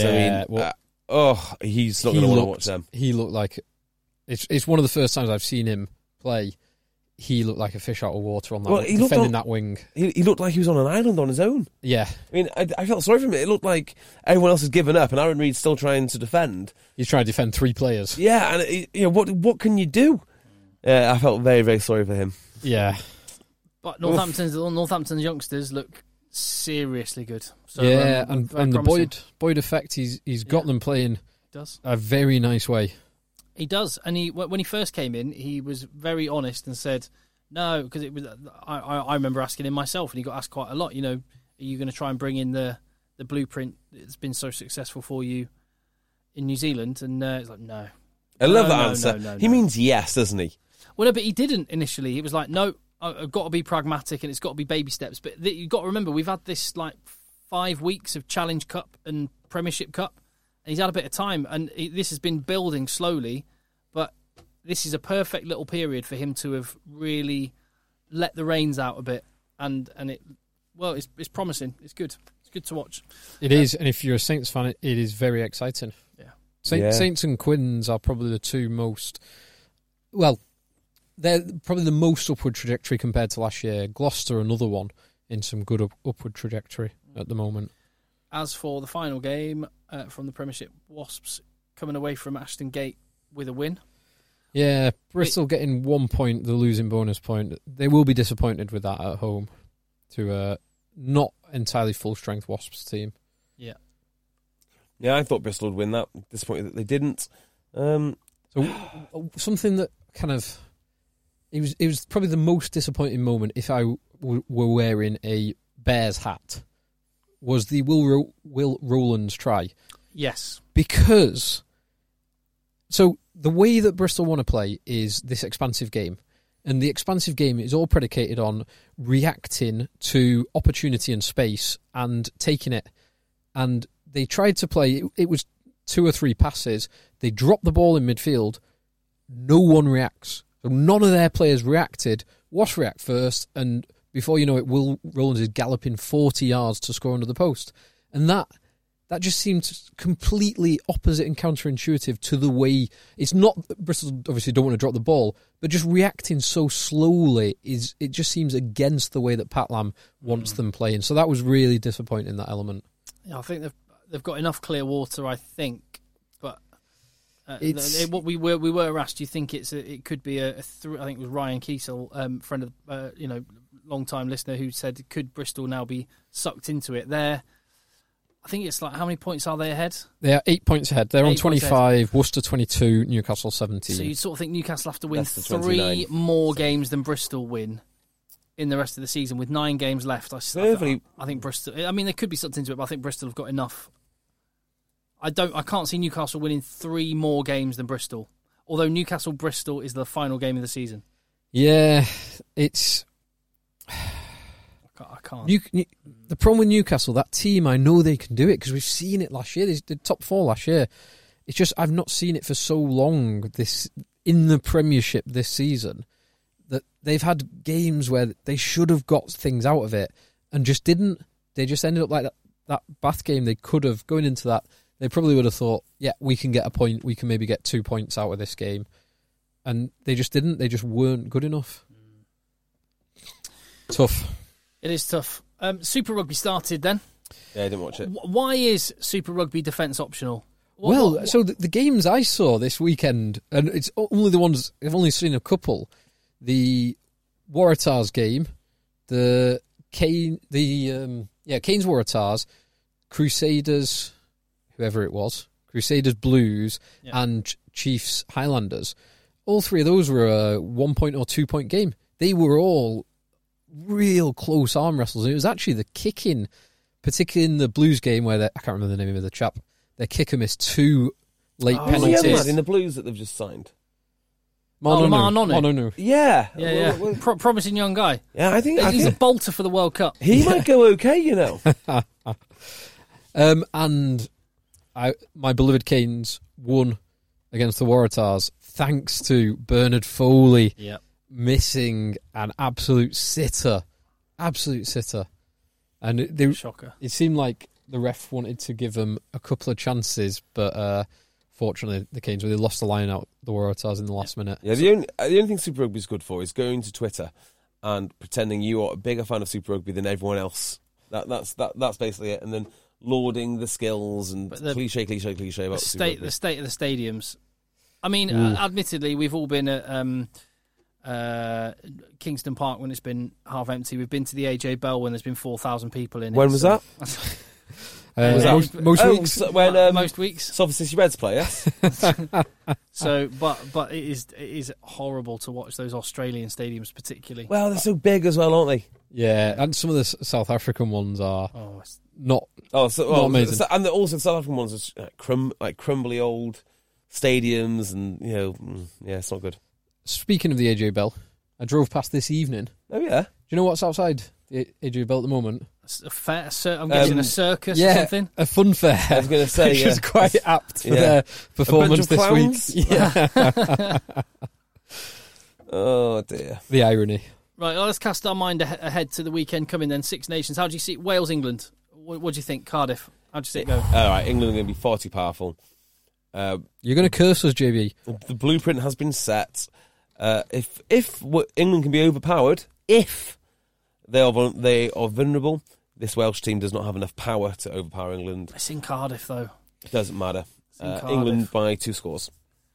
he's not going to want to watch them. He looked like it's one of the first times I've seen him play. He looked like a fish out of water on that defending that wing. He looked like he was on an island on his own. Yeah. I mean, I felt sorry for him. It looked like everyone else has given up and Aaron Reid's still trying to defend. He's trying to defend 3 players. Yeah, and what can you do? I felt very, very sorry for him. Yeah. But Northampton's youngsters look seriously good. So, and the Boyd effect, he's got them playing a very nice way. He does, and when he first came in, he was very honest and said no, because it was. I remember asking him myself, and he got asked quite a lot. You know, are you going to try and bring in the blueprint that's been so successful for you in New Zealand? And it's like no. I love that answer. No. He means yes, doesn't he? Well, no, but he didn't initially. He was like, no, I've got to be pragmatic, and it's got to be baby steps. But you've got to remember, we've had this like 5 weeks of Challenge Cup and Premiership Cup. And he's had a bit of time, and this has been building slowly, but this is a perfect little period for him to have really let the reins out a bit, and it's promising. It's good. It's good to watch. It is, and if you're a Saints fan, it is very exciting. Yeah, Saints and Quins are probably the two most. Well, they're probably the most upward trajectory compared to last year. Gloucester, another one in some good upward trajectory at the moment. As for the final game from the Premiership, Wasps coming away from Ashton Gate with a win. Yeah, Bristol getting 1 point, the losing bonus point. They will be disappointed with that at home to a not entirely full-strength Wasps team. Yeah. Yeah, I thought Bristol would win that. Disappointed that they didn't. So something that kind of... It was probably the most disappointing moment if I were wearing a Bears hat. Was the Will Rowlands try. Yes. Because, so the way that Bristol want to play is this expansive game. And the expansive game is all predicated on reacting to opportunity and space and taking it. And they tried to play, it was 2 or 3 passes. They dropped the ball in midfield. No one reacts. So none of their players reacted. Wash react first, and before you know it, Will Rowlands is galloping 40 yards to score under the post. And that just seemed completely opposite and counterintuitive to the way... It's not... Bristol obviously don't want to drop the ball, but just reacting so slowly, it just seems against the way that Pat Lam wants them playing. So that was really disappointing, that element. Yeah, I think they've got enough clear water, I think. But what we were asked, do you think it could be I think it was Ryan Kiesel, friend of long-time listener, who said, could Bristol now be sucked into it? I think it's like, how many points are they ahead? They are 8 points ahead. They're on 25, Worcester 22, Newcastle 17. So you sort of think Newcastle have to win 3 more games than Bristol win in the rest of the season with 9 games left. I think Bristol... I mean, there could be something to it, but I think Bristol have got enough. I can't see Newcastle winning 3 more games than Bristol. Although Newcastle-Bristol is the final game of the season. Yeah, it's... I can't. The problem with Newcastle, that team, I know they can do it because we've seen it last year. They did top 4 last year. It's just I've not seen it for so long in the Premiership this season that they've had games where they should have got things out of it and just didn't. They just ended up like that. that Bath game, they could have, going into that, they probably would have thought, yeah, we can get a point, we can maybe get 2 points out of this game. And they just didn't. They just weren't good enough. Tough. It is tough. Super Rugby started then. Yeah, I didn't watch it. Why is Super Rugby defence optional? So the games I saw this weekend, and it's only the ones, I've only seen a couple, the Waratahs game, Canes Waratahs, Crusaders, whoever it was, Crusaders Blues, and Chiefs Highlanders. All three of those were a 1 point or 2 point game. They were all real close arm wrestles. It was actually the kicking, particularly in the Blues game where I can't remember the name of the chap. Their kicker missed 2 late penalties. The lad in the Blues that they've just signed. Marnonu. Yeah. Promising young guy. Yeah, I think he's a bolter for the World Cup. He might go okay, you know. And my beloved Canes won against the Waratahs thanks to Bernard Foley missing an absolute sitter. And Shocker. It seemed like the ref wanted to give them a couple of chances, but fortunately the Canes really lost the line out the Waratahs in the last minute. Yeah, the only thing Super Rugby is good for is going to Twitter and pretending you are a bigger fan of Super Rugby than everyone else. That's basically it. And then lauding the skills and cliche about Super Rugby. The state of the stadiums. I mean, admittedly, we've all been at Kingston Park when it's been half empty. We've been to the AJ Bell when there's been 4,000 people in it. When was that? Most weeks. When most weeks. Salford City Reds play, yes. So, but it is horrible to watch those Australian stadiums, particularly. Well, they're so big as well, aren't they? Yeah, and some of the South African ones are not amazing. And also the South African ones are crumbly old stadiums, and it's not good. Speaking of the AJ Bell, I drove past this evening. Oh yeah. Do you know what's outside the AJ Bell at the moment? A fair, I'm guessing a circus or something. A fun fair. I was going to say, which was quite apt for their performance this clowns? week. Yeah. Oh dear. The irony. Right, well, let's cast our mind ahead to the weekend coming then. Six Nations. How do you see Wales, England? What do you think? Cardiff. How do you see it go? All right, England are going to be far too powerful. You're going to curse us, JB. The blueprint has been set. If England can be overpowered, if they are vulnerable, this Welsh team does not have enough power to overpower England. It's in Cardiff, though. It doesn't matter. England by 2 scores.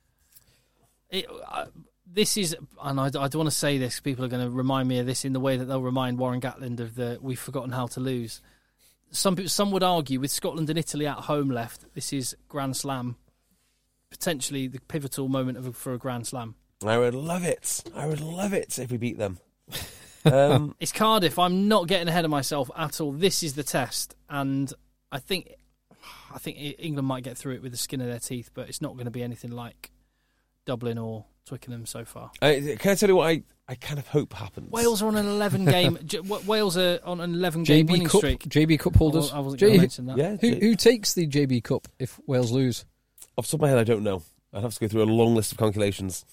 This is, and I don't want to say this, people are going to remind me of this in the way that they'll remind Warren Gatland of the "we've forgotten how to lose." Some would argue with Scotland and Italy at home left, this is Grand Slam, potentially the pivotal moment for a Grand Slam. I would love it if we beat them. It's Cardiff. I'm not getting ahead of myself at all. This is the test, and I think England might get through it with the skin of their teeth, but it's not going to be anything like Dublin or Twickenham so far. Can I tell you what I kind of hope happens? Wales are on an 11 game. Wales are on an 11 game winning streak. JB Cup holders. I wasn't going to mention that. Yeah, who takes the JB Cup if Wales lose? Off the top of my head, I don't know. I'd have to go through a long list of calculations.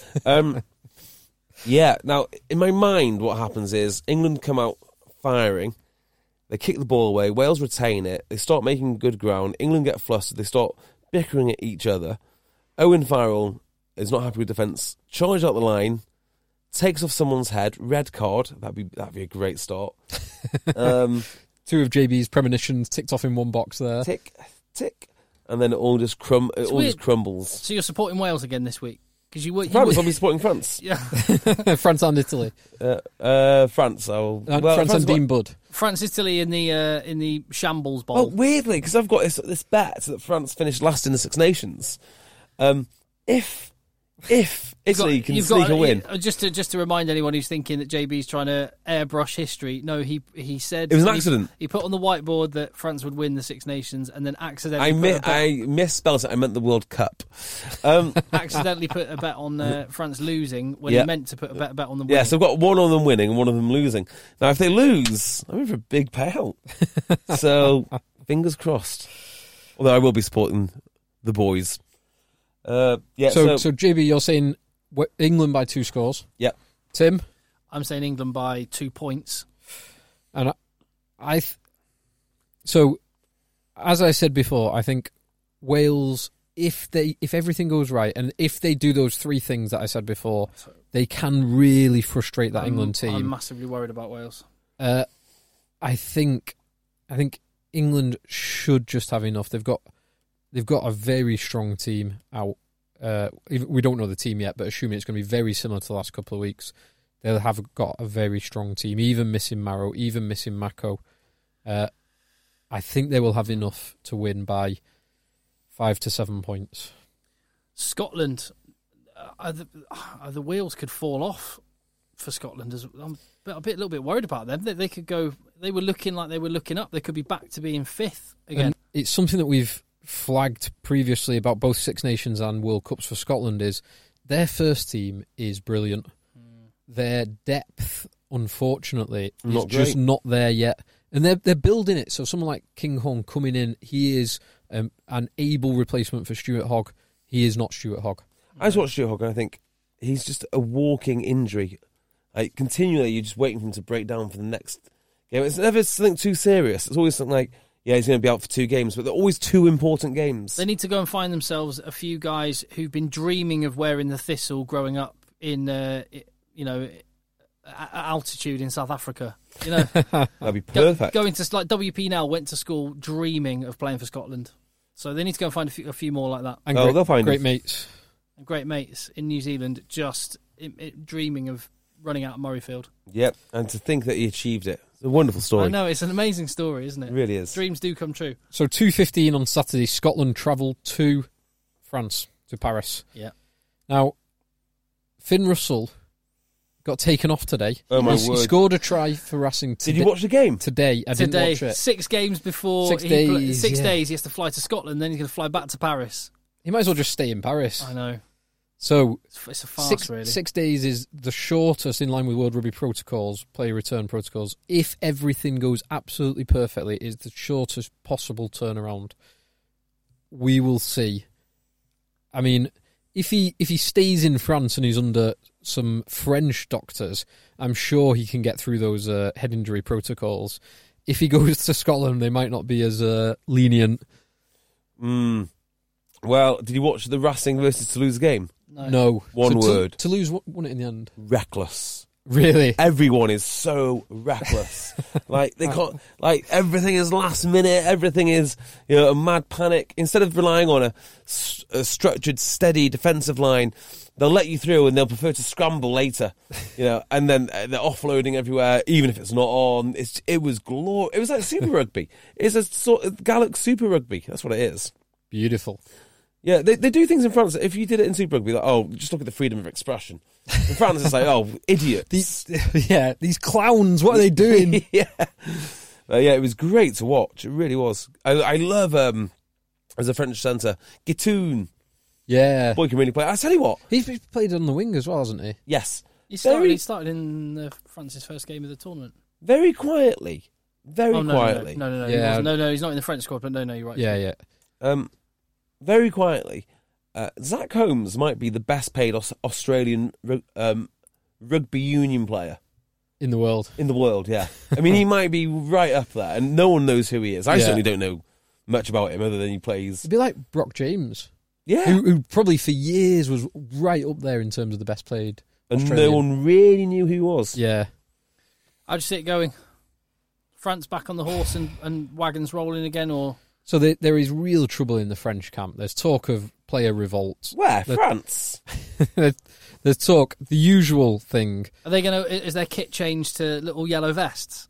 Yeah, now, in my mind, what happens is England come out firing, they kick the ball away, Wales retain it, they start making good ground, England get flustered, they start bickering at each other. Owen Farrell is not happy with defence, charges out the line, takes off someone's head, red card, that'd be a great start. 2 of JB's premonitions ticked off in one box there. Tick, tick, and then it all just crumbles. So you're supporting Wales again this week? Because France, I'll be supporting France. Yeah. France and Italy. France. France and Dean Budd. France, Italy in the Shambles Bowl. Well, weirdly, because I've got this bet that France finished last in the Six Nations. If Italy can sneak a win. Just to remind anyone who's thinking that JB's trying to airbrush history, no, he said... It was an accident. He put on the whiteboard that France would win the Six Nations and then accidentally I misspelled it. I meant the World Cup. Accidentally put a bet on France losing when he meant to put a bet on them winning. Yeah, so I've got one of them winning and one of them losing. Now, if they lose, I'm in for a big payout. So, fingers crossed. Although I will be supporting the boys. So JB, you're saying England by 2 scores. Yep. Tim? I'm saying England by 2 points. And so as I said before, I think Wales, if everything goes right, and if they do those three things that I said before, they can really frustrate that England team. I'm massively worried about Wales. I think England should just have enough. They've got a very strong team out. We don't know the team yet, but assuming it's going to be very similar to the last couple of weeks, they'll have got a very strong team, even missing Marrow, even missing Mako. I think they will have enough to win by 5 to 7 points. Scotland, the wheels could fall off for Scotland. I'm a little bit worried about them. They could go. They were looking like they were looking up. They could be back to being fifth again. And it's something that we've flagged previously about both Six Nations and World Cups for Scotland is their first team is brilliant. Their depth, unfortunately, is just not there yet. And they're building it. So someone like King Hung coming in, he is an able replacement for Stuart Hogg. He is not Stuart Hogg. I just watched Stuart Hogg and I think he's just a walking injury. Like, continually, you're just waiting for him to break down for the next game. It's never something too serious. It's always something like, yeah, he's going to be out for 2 games, but they're always 2 important games. They need to go and find themselves a few guys who've been dreaming of wearing the thistle growing up in, altitude in South Africa. That'd be perfect. Going to like WP Nell went to school dreaming of playing for Scotland, so they need to go and find a few more like that. And they'll find great mates. And great mates in New Zealand, just dreaming of running out of Murrayfield. Yep, and to think that he achieved it. It's a wonderful story. I know, it's an amazing story, isn't it? It really is. Dreams do come true. So 2:15 on Saturday, Scotland travel to France, to Paris. Yeah. Now, Finn Russell got taken off today. Oh, my He word. scored a try for Racing today. Did you watch the game? Today. I didn't watch it. 6 games before 6 days, 6 yeah. days he has to fly to Scotland, then he's going to fly back to Paris. He might as well just stay in Paris. I know. So It's a farce, really. 6 days is the shortest in line with World Rugby protocols, player return protocols. If everything goes absolutely perfectly, it is the shortest possible turnaround. We will see. I mean, if he stays in France and he's under some French doctors, I'm sure he can get through those head injury protocols. If he goes to Scotland, they might not be as lenient. Well, did you watch the Racing versus Toulouse game? No. One word. Toulouse won it in the end. Reckless. Really? Everyone is so reckless. Like, they can't, like, everything is last minute, everything is, a mad panic. Instead of relying on a structured, steady defensive line, they'll let you through and they'll prefer to scramble later, and then they're offloading everywhere, even if it's not on. It was glorious. It was like Super Rugby. It's a sort of Gaelic Super Rugby. That's what it is. Beautiful. Yeah, they do things in France. If you did it in Super Rugby, like, just look at the freedom of expression. In France, it's like, idiots. These clowns, what are they doing? Yeah, it was great to watch. It really was. I love, as a French centre, Guitoun. Yeah. Boy can really play. I tell you what. He's played on the wing as well, hasn't he? Yes. He started in France's first game of the tournament. Very quietly. Quietly. No, Yeah. no, he's not in the French squad, but no, you're right. Yeah. Very quietly. Zach Holmes might be the best paid Australian rugby union player. In the world. In the world, yeah. I mean, he might be right up there, and no one knows who he is. I certainly don't know much about him other than he plays. It'd be like Brock James. Yeah. Who probably for years was right up there in terms of the best played Australian. And no one really knew who he was. Yeah. How'd you see it going? France back on the horse and wagons rolling again, or...? So there is real trouble in the French camp. There's talk of player revolts. Where? France? There's talk, the usual thing. Are they going to... Is their kit changed to little yellow vests?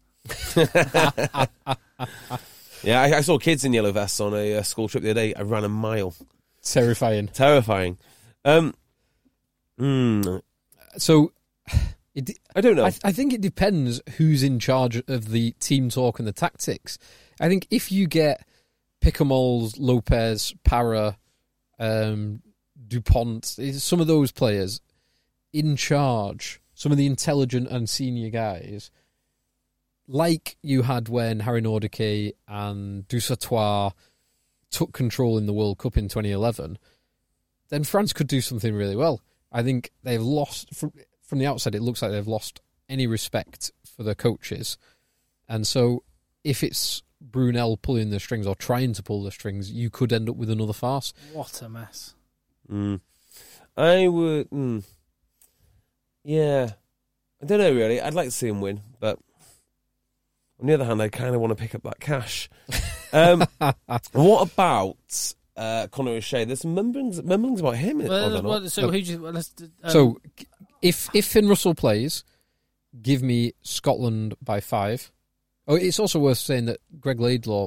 Yeah, I saw kids in yellow vests on a school trip the other day. I ran a mile. Terrifying. So... I don't know. I think it depends who's in charge of the team talk and the tactics. I think if you get Picamoles, Lopez, Parra, Dupont, some of those players in charge, some of the intelligent and senior guys, like you had when Harry Nordique and Dusatoir took control in the World Cup in 2011, then France could do something really well. I think they've lost, from the outside, it looks like they've lost any respect for their coaches. And so if it's Brunel pulling the strings or trying to pull the strings, you could end up with another farce. What a mess. I would... yeah. I don't know, really. I'd like to see him win, but on the other hand, I kind of want to pick up that cash. What about Conor O'Shea? There's some mumblings about him. So if Finn Russell plays, give me Scotland by 5. Oh, it's also worth saying that Greg Laidlaw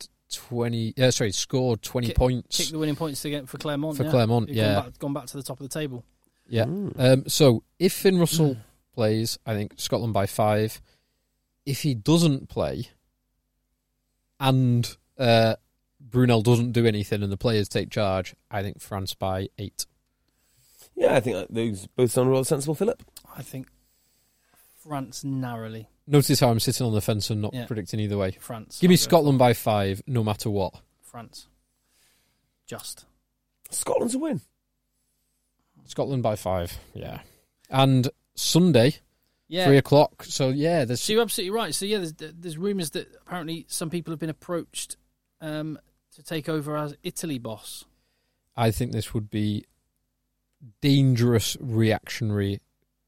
scored 20 points. Kicked the winning points for Claremont. Claremont, Gone back to the top of the table. Yeah. So if Finn Russell plays, I think Scotland by 5. If he doesn't play and Brunel doesn't do anything and the players take charge, I think France by 8. Yeah, I think those both sound rather sensible, Philip. I think France narrowly. Notice how I'm sitting on the fence and not predicting either way. France. Give me Scotland by 5, no matter what. France. Just. Scotland's a win. Scotland by 5, yeah. And Sunday, 3 o'clock. So, there's... So you're absolutely right. So, there's rumours that apparently some people have been approached to take over as Italy boss. I think this would be dangerous reactionary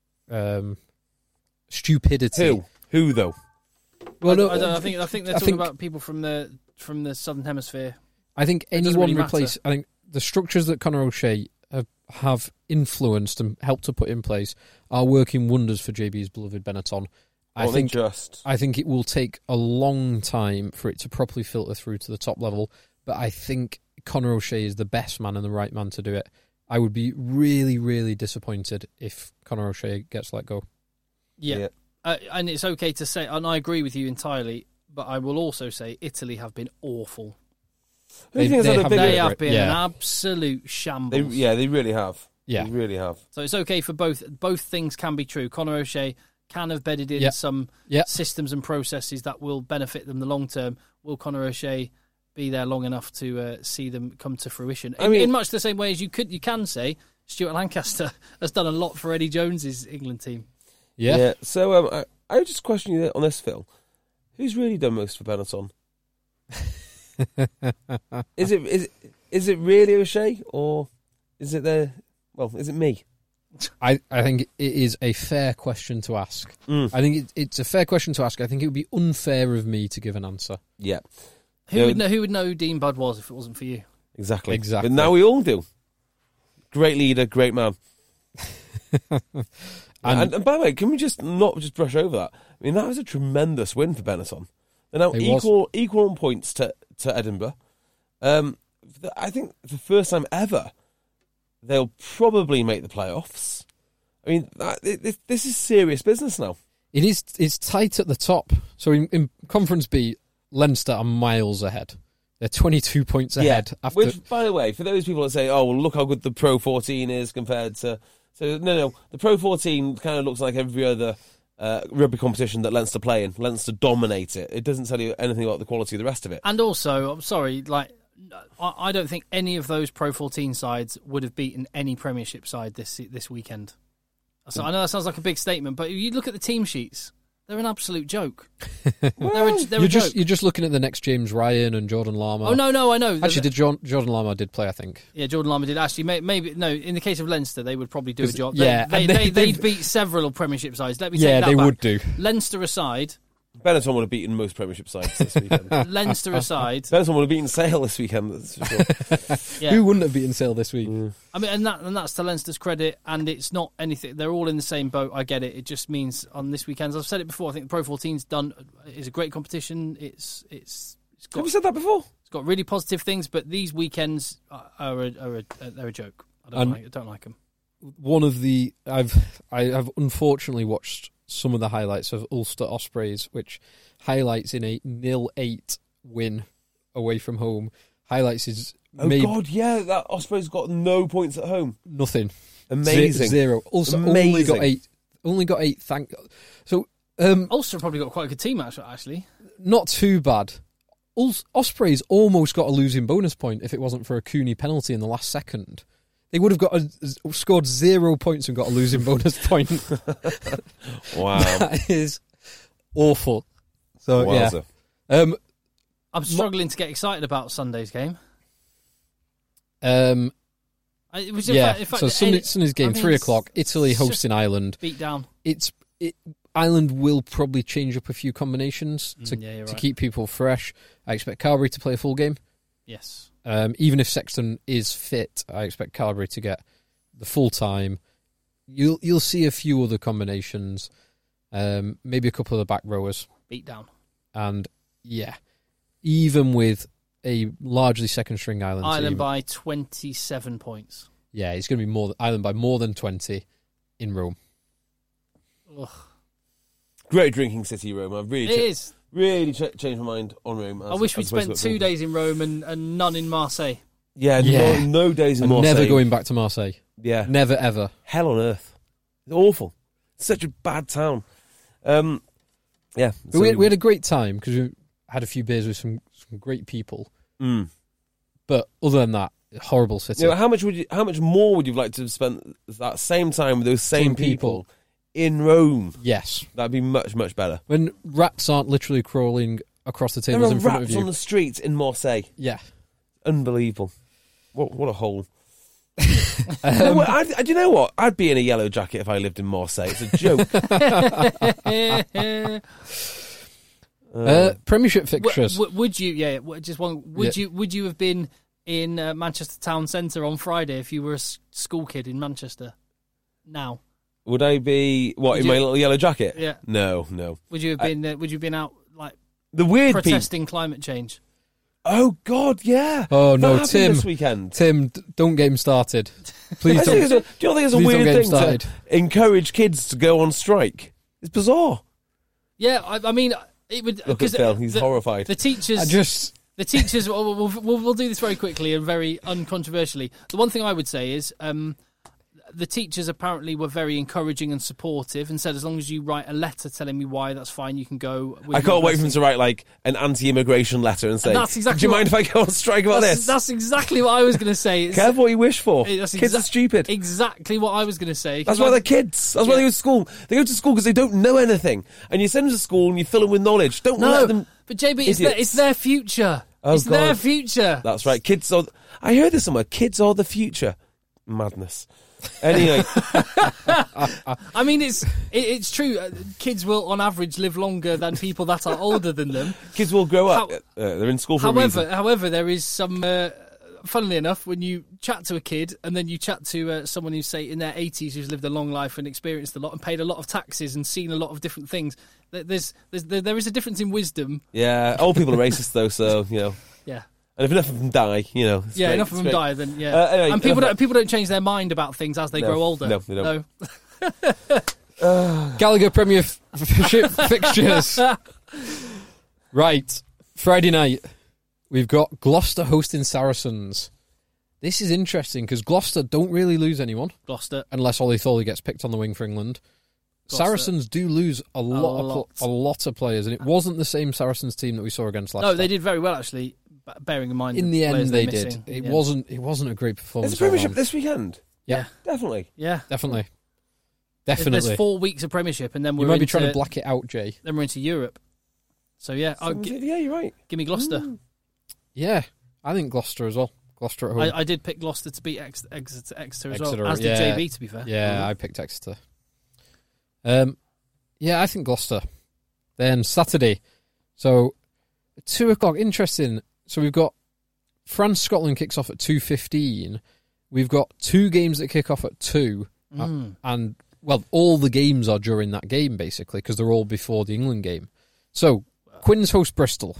stupidity. Who though? Well, I think they're talking about people from the Southern Hemisphere. I think anyone replace. I think the structures that Conor O'Shea have influenced and helped to put in place are working wonders for JB's beloved Benetton. I think it will take a long time for it to properly filter through to the top level, but I think Conor O'Shea is the best man and the right man to do it. I would be really, really disappointed if Conor O'Shea gets let go. Yeah. And it's okay to say, and I agree with you entirely, but I will also say Italy have been awful. They have been an absolute shambles. They really have. Yeah. They really have. So it's okay for both. Both things can be true. Conor O'Shea can have bedded in some systems and processes that will benefit them the long term. Will Conor O'Shea be there long enough to see them come to fruition? In much the same way as you can say Stuart Lancaster has done a lot for Eddie Jones's England team. Yeah. So I would just question you on this, Phil. Who's really done most for Benetton? Is it really O'Shea, or is it is it me? I think it is a fair question to ask. I think it's a fair question to ask. I think it would be unfair of me to give an answer. Yeah. Who would know who Dean Budd was if it wasn't for you? Exactly. But now we all do. Great leader, great man. and by the way, can we not brush over that? I mean, that was a tremendous win for Benetton. They're now equal on points to Edinburgh. I think for the first time ever, they'll probably make the playoffs. I mean, this is serious business now. It is. It's tight at the top. So in Conference B, Leinster are miles ahead. They're 22 points ahead. Which, by the way, for those people that say, "Oh, well, look how good the Pro 14 is compared to," no, the Pro 14 kind of looks like every other rugby competition that Leinster play in. Leinster dominate it. It doesn't tell you anything about the quality of the rest of it. And also, I'm sorry, I don't think any of those Pro 14 sides would have beaten any Premiership side this weekend. So I know that sounds like a big statement, but you look at the team sheets. They're an absolute joke. You're just looking at the next James Ryan and Jordan Lama. Oh, no, I know. Actually, Jordan Lama did play, I think. Yeah, Jordan Lama did. Actually, maybe, no, in the case of Leinster, they would probably do a job. Yeah, they'd beat several Premiership sides. Let me take that back. Yeah, they would do. Leinster aside... Benetton would have beaten most Premiership sides this weekend. Leinster aside... Benetton would have beaten Sale this weekend, that's for sure. Who wouldn't have beaten Sale this week? I mean, and that's to Leinster's credit, and it's not anything... They're all in the same boat, I get it. It just means on this weekend, as I've said it before, I think the Pro 14's is a great competition. It's got... Have you said that before? It's got really positive things, but these weekends they're a joke. I don't like them. One of the... I have unfortunately watched some of the highlights of Ulster Ospreys, which highlights in a 0-8 win away from home. Highlights is... that Ospreys got no points at home. Nothing. Amazing. 0. Ulster only got 8. Only got 8, thank God. So, Ulster probably got quite a good team, actually. Not too bad. Ospreys almost got a losing bonus point if it wasn't for a Cooney penalty in the last second. They would have scored 0 points and got a losing bonus point. Wow. That is awful. So, Wowza. yeah. I'm struggling to get excited about Sunday's game. So Sunday's game, 3:00. Italy hosting Ireland. Beat down. Ireland will probably change up a few combinations to keep people fresh. I expect Carberry to play a full game. Yes. Even if Sexton is fit, I expect Carberry to get the full time. You'll see a few other combinations, maybe a couple of the back rowers. Beat down. And even with a largely second string Ireland team, by 27 points. Yeah, it's going to be Ireland by more than 20 in Rome. Ugh. Great drinking city, Rome. I've really changed my mind on Rome. I wish we'd spent 2 days in Rome and none in Marseille. Yeah. No days in Marseille. Never going back to Marseille. Yeah. Never, ever. Hell on earth. It's awful. It's such a bad town. Yeah. But we had a great time because we had a few beers with some great people. Mm. But other than that, horrible city. Yeah, how much more would you like to have spent that same time with those same people in Rome? Yes. That'd be much, much better. When rats aren't literally crawling across the tables in front of you. Rats on the streets in Marseille. Yeah. Unbelievable. What a hole. Do you know what? I'd be in a yellow jacket if I lived in Marseille. It's a joke. Premiership fixtures. Would you? Yeah, just one. Would you have been in Manchester Town Centre on Friday if you were a school kid in Manchester? Now, would I be in my little yellow jacket? Yeah. No. Would you have been? Would you have been out like the weird protesting climate change? Oh God, yeah. Oh no, that Tim! This weekend. Tim, don't get him started. Please don't. Do you not think it's a weird thing to encourage kids to go on strike? It's bizarre. Yeah, I mean, it would. Look at Phil; he's horrified. The teachers. The teachers. We'll do this very quickly and very uncontroversially. The one thing I would say is. The teachers apparently were very encouraging and supportive and said, as long as you write a letter telling me why, that's fine, you can go. I can't wait for them to write like an anti-immigration letter and say, do you mind if I go on strike about this? That's exactly what I was going to say. Careful what you wish for. Kids are stupid. Exactly what I was going to say. That's why they're kids. That's why they go to school. They go to school because they don't know anything. And you send them to school and you fill them with knowledge. Don't let them... But JB, it's their future. Oh, their future. That's right. Kids are... I heard this somewhere. Kids are the future. Madness. Anyway, I mean, it's true. Kids will, on average, live longer than people that are older than them. Kids will grow up. They're in school for a reason. However, there is some. Funnily enough, when you chat to a kid and then you chat to someone who's, say, in their 80s, who's lived a long life and experienced a lot and paid a lot of taxes and seen a lot of different things, there is a difference in wisdom. Yeah, old people are racist though, so Yeah. And if enough of them die, enough of them die, then anyway, and people don't change their mind about things as they grow older. No, they don't. No. Gallagher Premiership fixtures. Right, Friday night we've got Gloucester hosting Saracens. This is interesting because Gloucester don't really lose anyone. Gloucester, unless Ollie Thorley gets picked on the wing for England. Gloucester. Saracens do lose a lot of players, and it wasn't the same Saracens team that we saw against last time. No, they did very well actually. Bearing in mind, in the end, they missing. did. It wasn't a great performance. Is the Premiership this weekend? Yeah, definitely. Yeah, definitely. There's 4 weeks of Premiership, and then you might be trying to black it out, Jay. Then we're into Europe. So yeah, you're right. Give me Gloucester. Yeah, I think Gloucester as well. Gloucester at home. I did pick Gloucester to beat Exeter as well. As did JB, to be fair. Yeah, I picked Exeter. Yeah, I think Gloucester. Then Saturday, so 2:00. Interesting. So we've got France-Scotland kicks off at 2:15. We've got 2 games that kick off at 2. And, well, all the games are during that game, basically, because they're all before the England game. So, Quins host Bristol.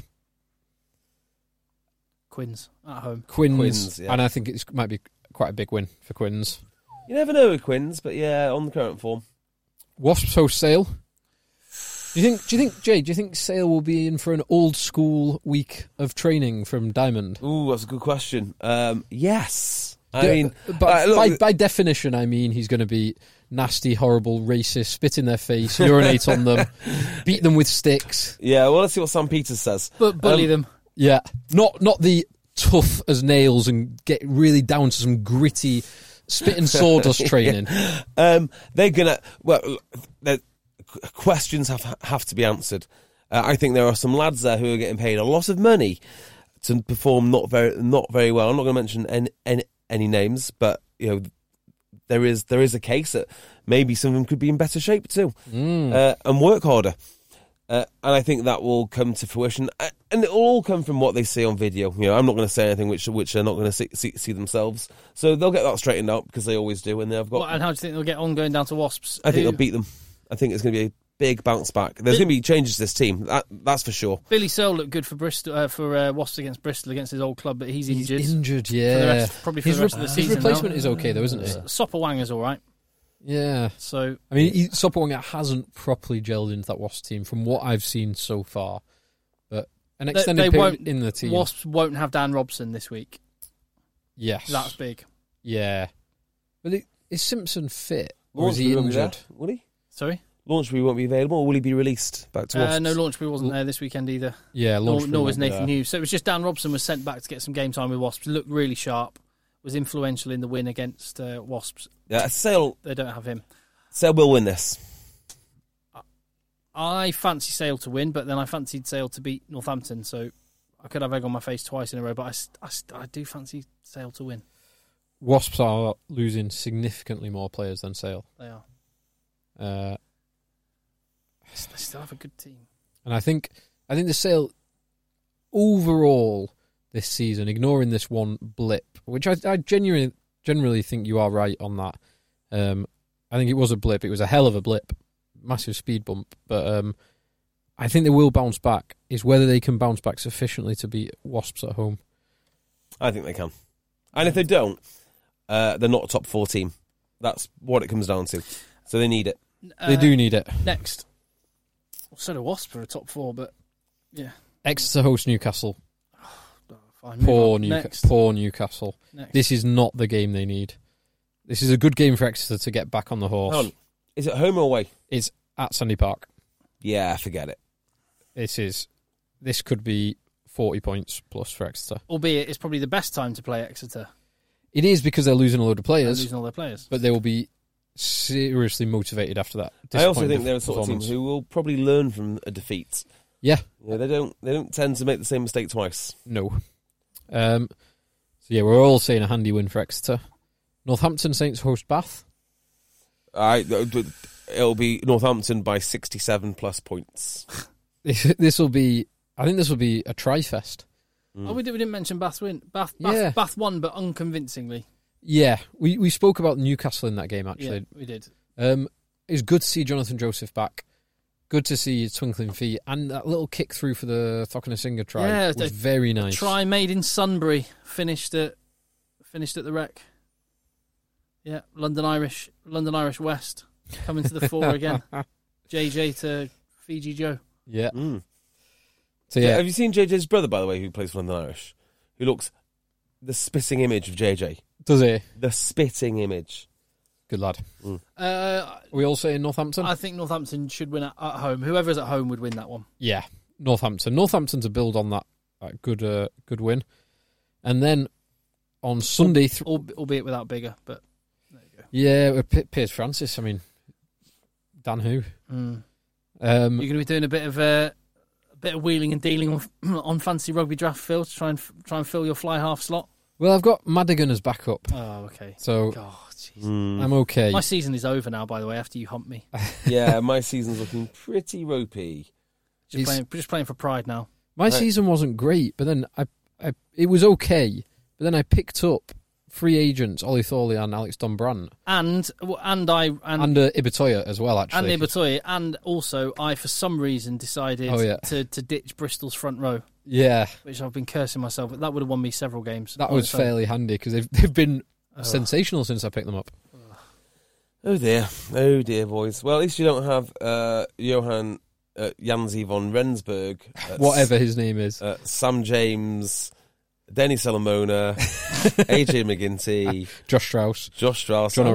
Quins at home. Quins, yeah. And I think it might be quite a big win for Quins. You never know with Quins, but yeah, on the current form. Wasps host Sale. Do you think Sale will be in for an old school week of training from Diamond? Ooh, that's a good question. Yes. By definition, I mean he's going to be nasty, horrible, racist, spit in their face, urinate on them, beat them with sticks. Yeah, well, let's see what Sam Peters says. But bully them. Yeah. Not the tough as nails and get really down to some gritty spit and sawdust training. They're going to... Well, questions have to be answered. I think there are some lads there who are getting paid a lot of money to perform not very well. I'm not going to mention any names, but there is a case that maybe some of them could be in better shape too, and work harder. And I think that will come to fruition, and it will all come from what they see on video. I'm not going to say anything which they're not going to see themselves. So they'll get that straightened out because they always do. And they've got. And how do you think they'll get on going down to Wasps? I think they'll beat them. I think it's going to be a big bounce back. There's going to be changes to this team. That's for sure. Billy Searle looked good for Bristol for Wasps against Bristol against his old club, but he's injured. He's injured, yeah. Probably for the rest of the season. His replacement now. is okay though, isn't it? Sopowanga's all right. Yeah. So I mean, Sopawanga hasn't properly gelled into that Wasps team from what I've seen so far. But an extended period in the team. Wasps won't have Dan Robson this week. Yes. That's big. Yeah. But is Simpson fit? Or is he injured? Will he? Sorry? Launchbury won't be available, or will he be released back to Wasps? No, Launchbury wasn't there this weekend either. Yeah, nor was Nathan Hughes. So it was just Dan Robson was sent back to get some game time with Wasps. Looked really sharp. Was influential in the win against Wasps. Yeah, Sale. They don't have him. Sale will win this. I fancy Sale to win, but then I fancied Sale to beat Northampton, so I could have egg on my face twice in a row, but I do fancy Sale to win. Wasps are losing significantly more players than Sale. They are. They still have a good team. And I think the Sale overall this season, ignoring this one blip, which I generally think you are right on that. I think it was a blip. It was a hell of a blip. Massive speed bump. But I think they will bounce back. Is whether they can bounce back sufficiently to beat Wasps at home. I think they can. And if they don't, they're not a top 4 team. That's what it comes down to. So they need it. They do need it. Next. Well, so do Wasps for a top 4, but yeah. Exeter host Newcastle. Fine, Poor Newcastle. Next. This is not the game they need. This is a good game for Exeter to get back on the horse. Is it home or away? It's at Sandy Park. Yeah, forget it. This could be 40 points plus for Exeter. Albeit it's probably the best time to play Exeter. It is because they're losing a load of players. They're losing all their players. But they will be seriously motivated after that. I also think they're a sort of team who will probably learn from a defeat. Yeah. They don't tend to make the same mistake twice. No. So yeah, we're all saying a handy win for Exeter. Northampton Saints host Bath. It'll be Northampton by 67 plus points. This will be a tri-fest. Oh, we didn't mention Bath's win. Bath won, but unconvincingly. Yeah, we spoke about Newcastle in that game, actually. Yeah, we did. It was good to see Jonathan Joseph back. Good to see his twinkling feet. And that little kick through for the Thockenhasinga try was very nice. Try made in Sunbury, finished at the Rec. Yeah, London Irish West coming to the fore again. JJ to Fiji Joe. Yeah. So yeah, have you seen JJ's brother, by the way, who plays for London Irish? Who looks the spitting image of JJ. Does he? The spitting image. Good lad. Are we all saying Northampton? I think Northampton should win at home. Whoever's at home would win that one. Yeah, Northampton. Northampton to build on that good win. And then on Sunday... albeit without Bigger, but there you go. Yeah, Piers Francis. I mean, Dan who? You're going to be doing a bit of wheeling and dealing on Fantasy Rugby Draft, Phil, to try and fill your fly half slot. Well, I've got Madigan as backup. Oh, okay. So God, jeez. I'm okay. My season is over now, by the way, after you humped me. Yeah, my season's looking pretty ropey. Just playing for pride now. My season wasn't great, but then it was okay. But then I picked up free agents Ollie Thorley and Alex Donbrandt. And Ibitoye as well, actually. And Ibitoye. And also, I, for some reason, decided to ditch Bristol's front row. Yeah. Which I've been cursing myself. That would have won me several games. That was fairly handy, because they've been sensational since I picked them up. Oh dear, boys. Well, at least you don't have Johan Janzi von Rensburg. Whatever his name is. Sam James... Denny Salamona, AJ McGinty, Josh Strauss, Jono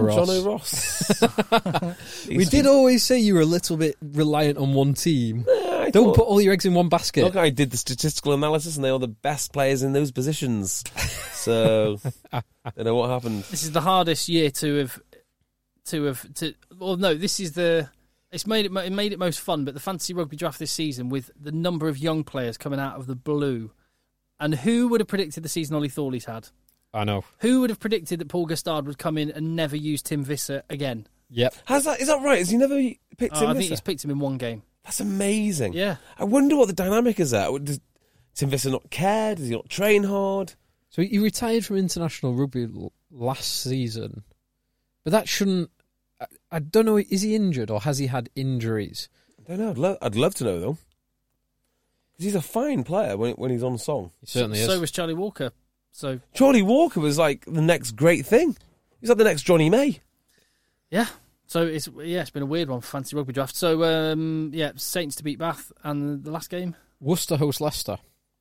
Ross. We did always say you were a little bit reliant on one team. Don't put all your eggs in one basket. Look, I did the statistical analysis, and they are the best players in those positions. So, I don't know what happened. This is the hardest year this is It's made it most fun, but the fantasy rugby draft this season with the number of young players coming out of the blue, and who would have predicted the season Ollie Thorley's had? I know. Who would have predicted that Paul Gustard would come in and never use Tim Visser again? Yep. Is that right? Has he never picked Tim I Visser? think he's picked him in one game. That's amazing. Yeah. I wonder what the dynamic is there. Does Tim Visser not care? Does he not train hard? So he retired from international rugby last season, but that shouldn't. I don't know. Is he injured or has he had injuries? I don't know. I'd love to know though, because he's a fine player when he's on song. He certainly is. So was Charlie Walker. So Charlie Walker was like the next great thing. He's like the next Johnny May. Yeah. So it's been a weird one for fantasy rugby draft. So Saints to beat Bath, and the last game, Worcester host Leicester.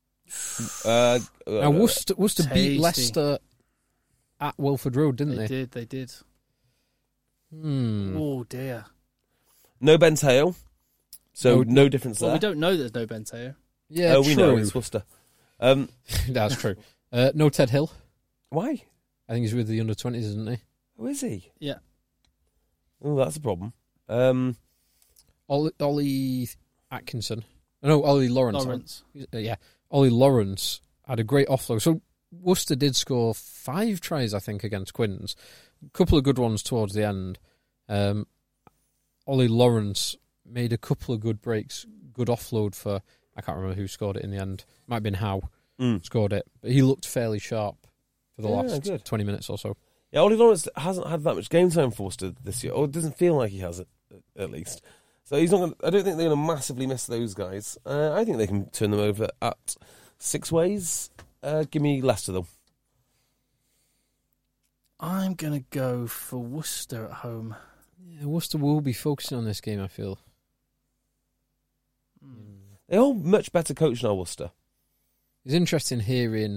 Now Worcester tasty. beat Leicester at Welford Road, didn't they? They did. Oh dear. No Ben Tail, so no difference there. Well, we don't know there's no Ben Taylor. Yeah, we know it's Worcester. That's true. No Ted Hill. Why? I think he's with the under-20s, isn't he? Who is he? Yeah. Oh, that's a problem. Ollie Atkinson. No, Ollie Lawrence. Yeah, Ollie Lawrence had a great offload. So Worcester did score 5 tries, I think, against Quins. A couple of good ones towards the end. Ollie Lawrence made a couple of good breaks, good offload for, I can't remember who scored it in the end. Might have been Howe scored it. But he looked fairly sharp for the last 20 minutes or so. Yeah, Ollie Lawrence hasn't had that much game time for Worcester this year, or it doesn't feel like he has it, at least. So he's not. I don't think they're going to massively miss those guys. I think they can turn them over at 6 ways. Give me Leicester, though. I'm going to go for Worcester at home. Yeah, Worcester will be focusing on this game, I feel. They're all much better coached now, Worcester. It's interesting hearing...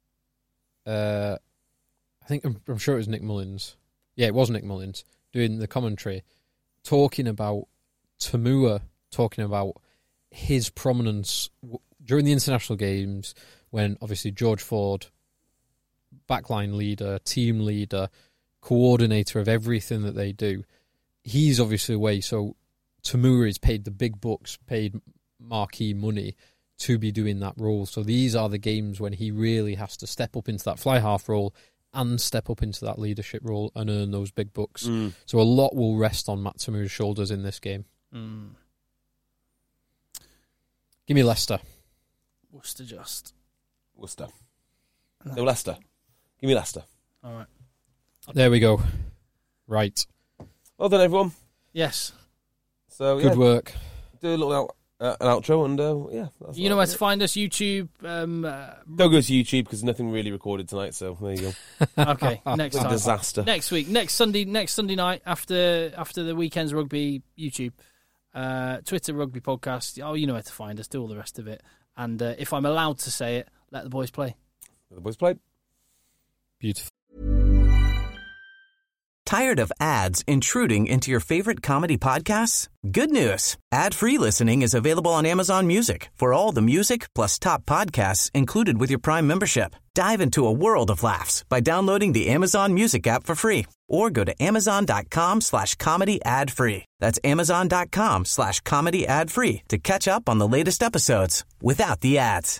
I think I'm sure it was Nick Mullins. Yeah, it was Nick Mullins doing the commentary, talking about Tamua, talking about his prominence during the international games when obviously George Ford, backline leader, team leader, coordinator of everything that they do, he's obviously away. So Tamua is paid the big bucks, paid marquee money to be doing that role. So these are the games when he really has to step up into that fly half role and step up into that leadership role and earn those big bucks. So a lot will rest on Matt Tamua's shoulders in this game. Give me Leicester. Worcester. No, Leicester. Give me Leicester. All right. There we go. Right. Well done, everyone. Yes. So Good work. Do a little an outro, and that's you know where to find us. YouTube. Don't go to YouTube because nothing really recorded tonight. So there you go. Okay, next time. Disaster. Next week, next Sunday night after the weekend's rugby. YouTube, Twitter Rugby Podcast. Oh, you know where to find us. Do all the rest of it. And if I'm allowed to say it, let the boys play. Let the boys play. Beautiful. Tired of ads intruding into your favorite comedy podcasts? Good news. Ad-free listening is available on Amazon Music for all the music plus top podcasts included with your Prime membership. Dive into a world of laughs by downloading the Amazon Music app for free or go to amazon.com/comedy ad-free. That's amazon.com/comedy ad-free to catch up on the latest episodes without the ads.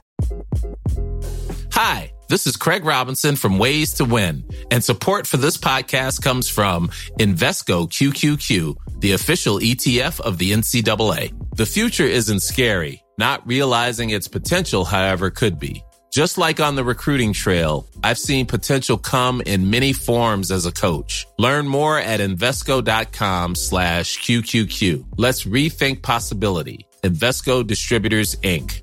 Hi, this is Craig Robinson from Ways to Win, and support for this podcast comes from Invesco QQQ, the official ETF of the NCAA. The future isn't scary. Not realizing its potential, however, could be. Just like on the recruiting trail, I've seen potential come in many forms as a coach. Learn more at Invesco.com/QQQ. Let's rethink possibility. Invesco Distributors, Inc.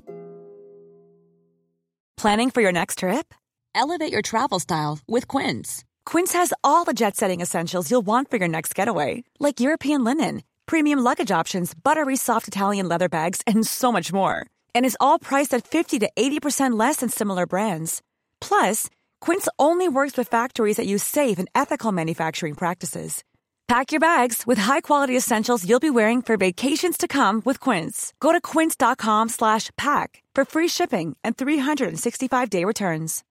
Planning for your next trip? Elevate your travel style with Quince. Quince has all the jet-setting essentials you'll want for your next getaway, like European linen, premium luggage options, buttery soft Italian leather bags, and so much more. And is all priced at 50 to 80% less than similar brands. Plus, Quince only works with factories that use safe and ethical manufacturing practices. Pack your bags with high-quality essentials you'll be wearing for vacations to come with Quince. Go to quince.com/pack for free shipping and 365-day returns.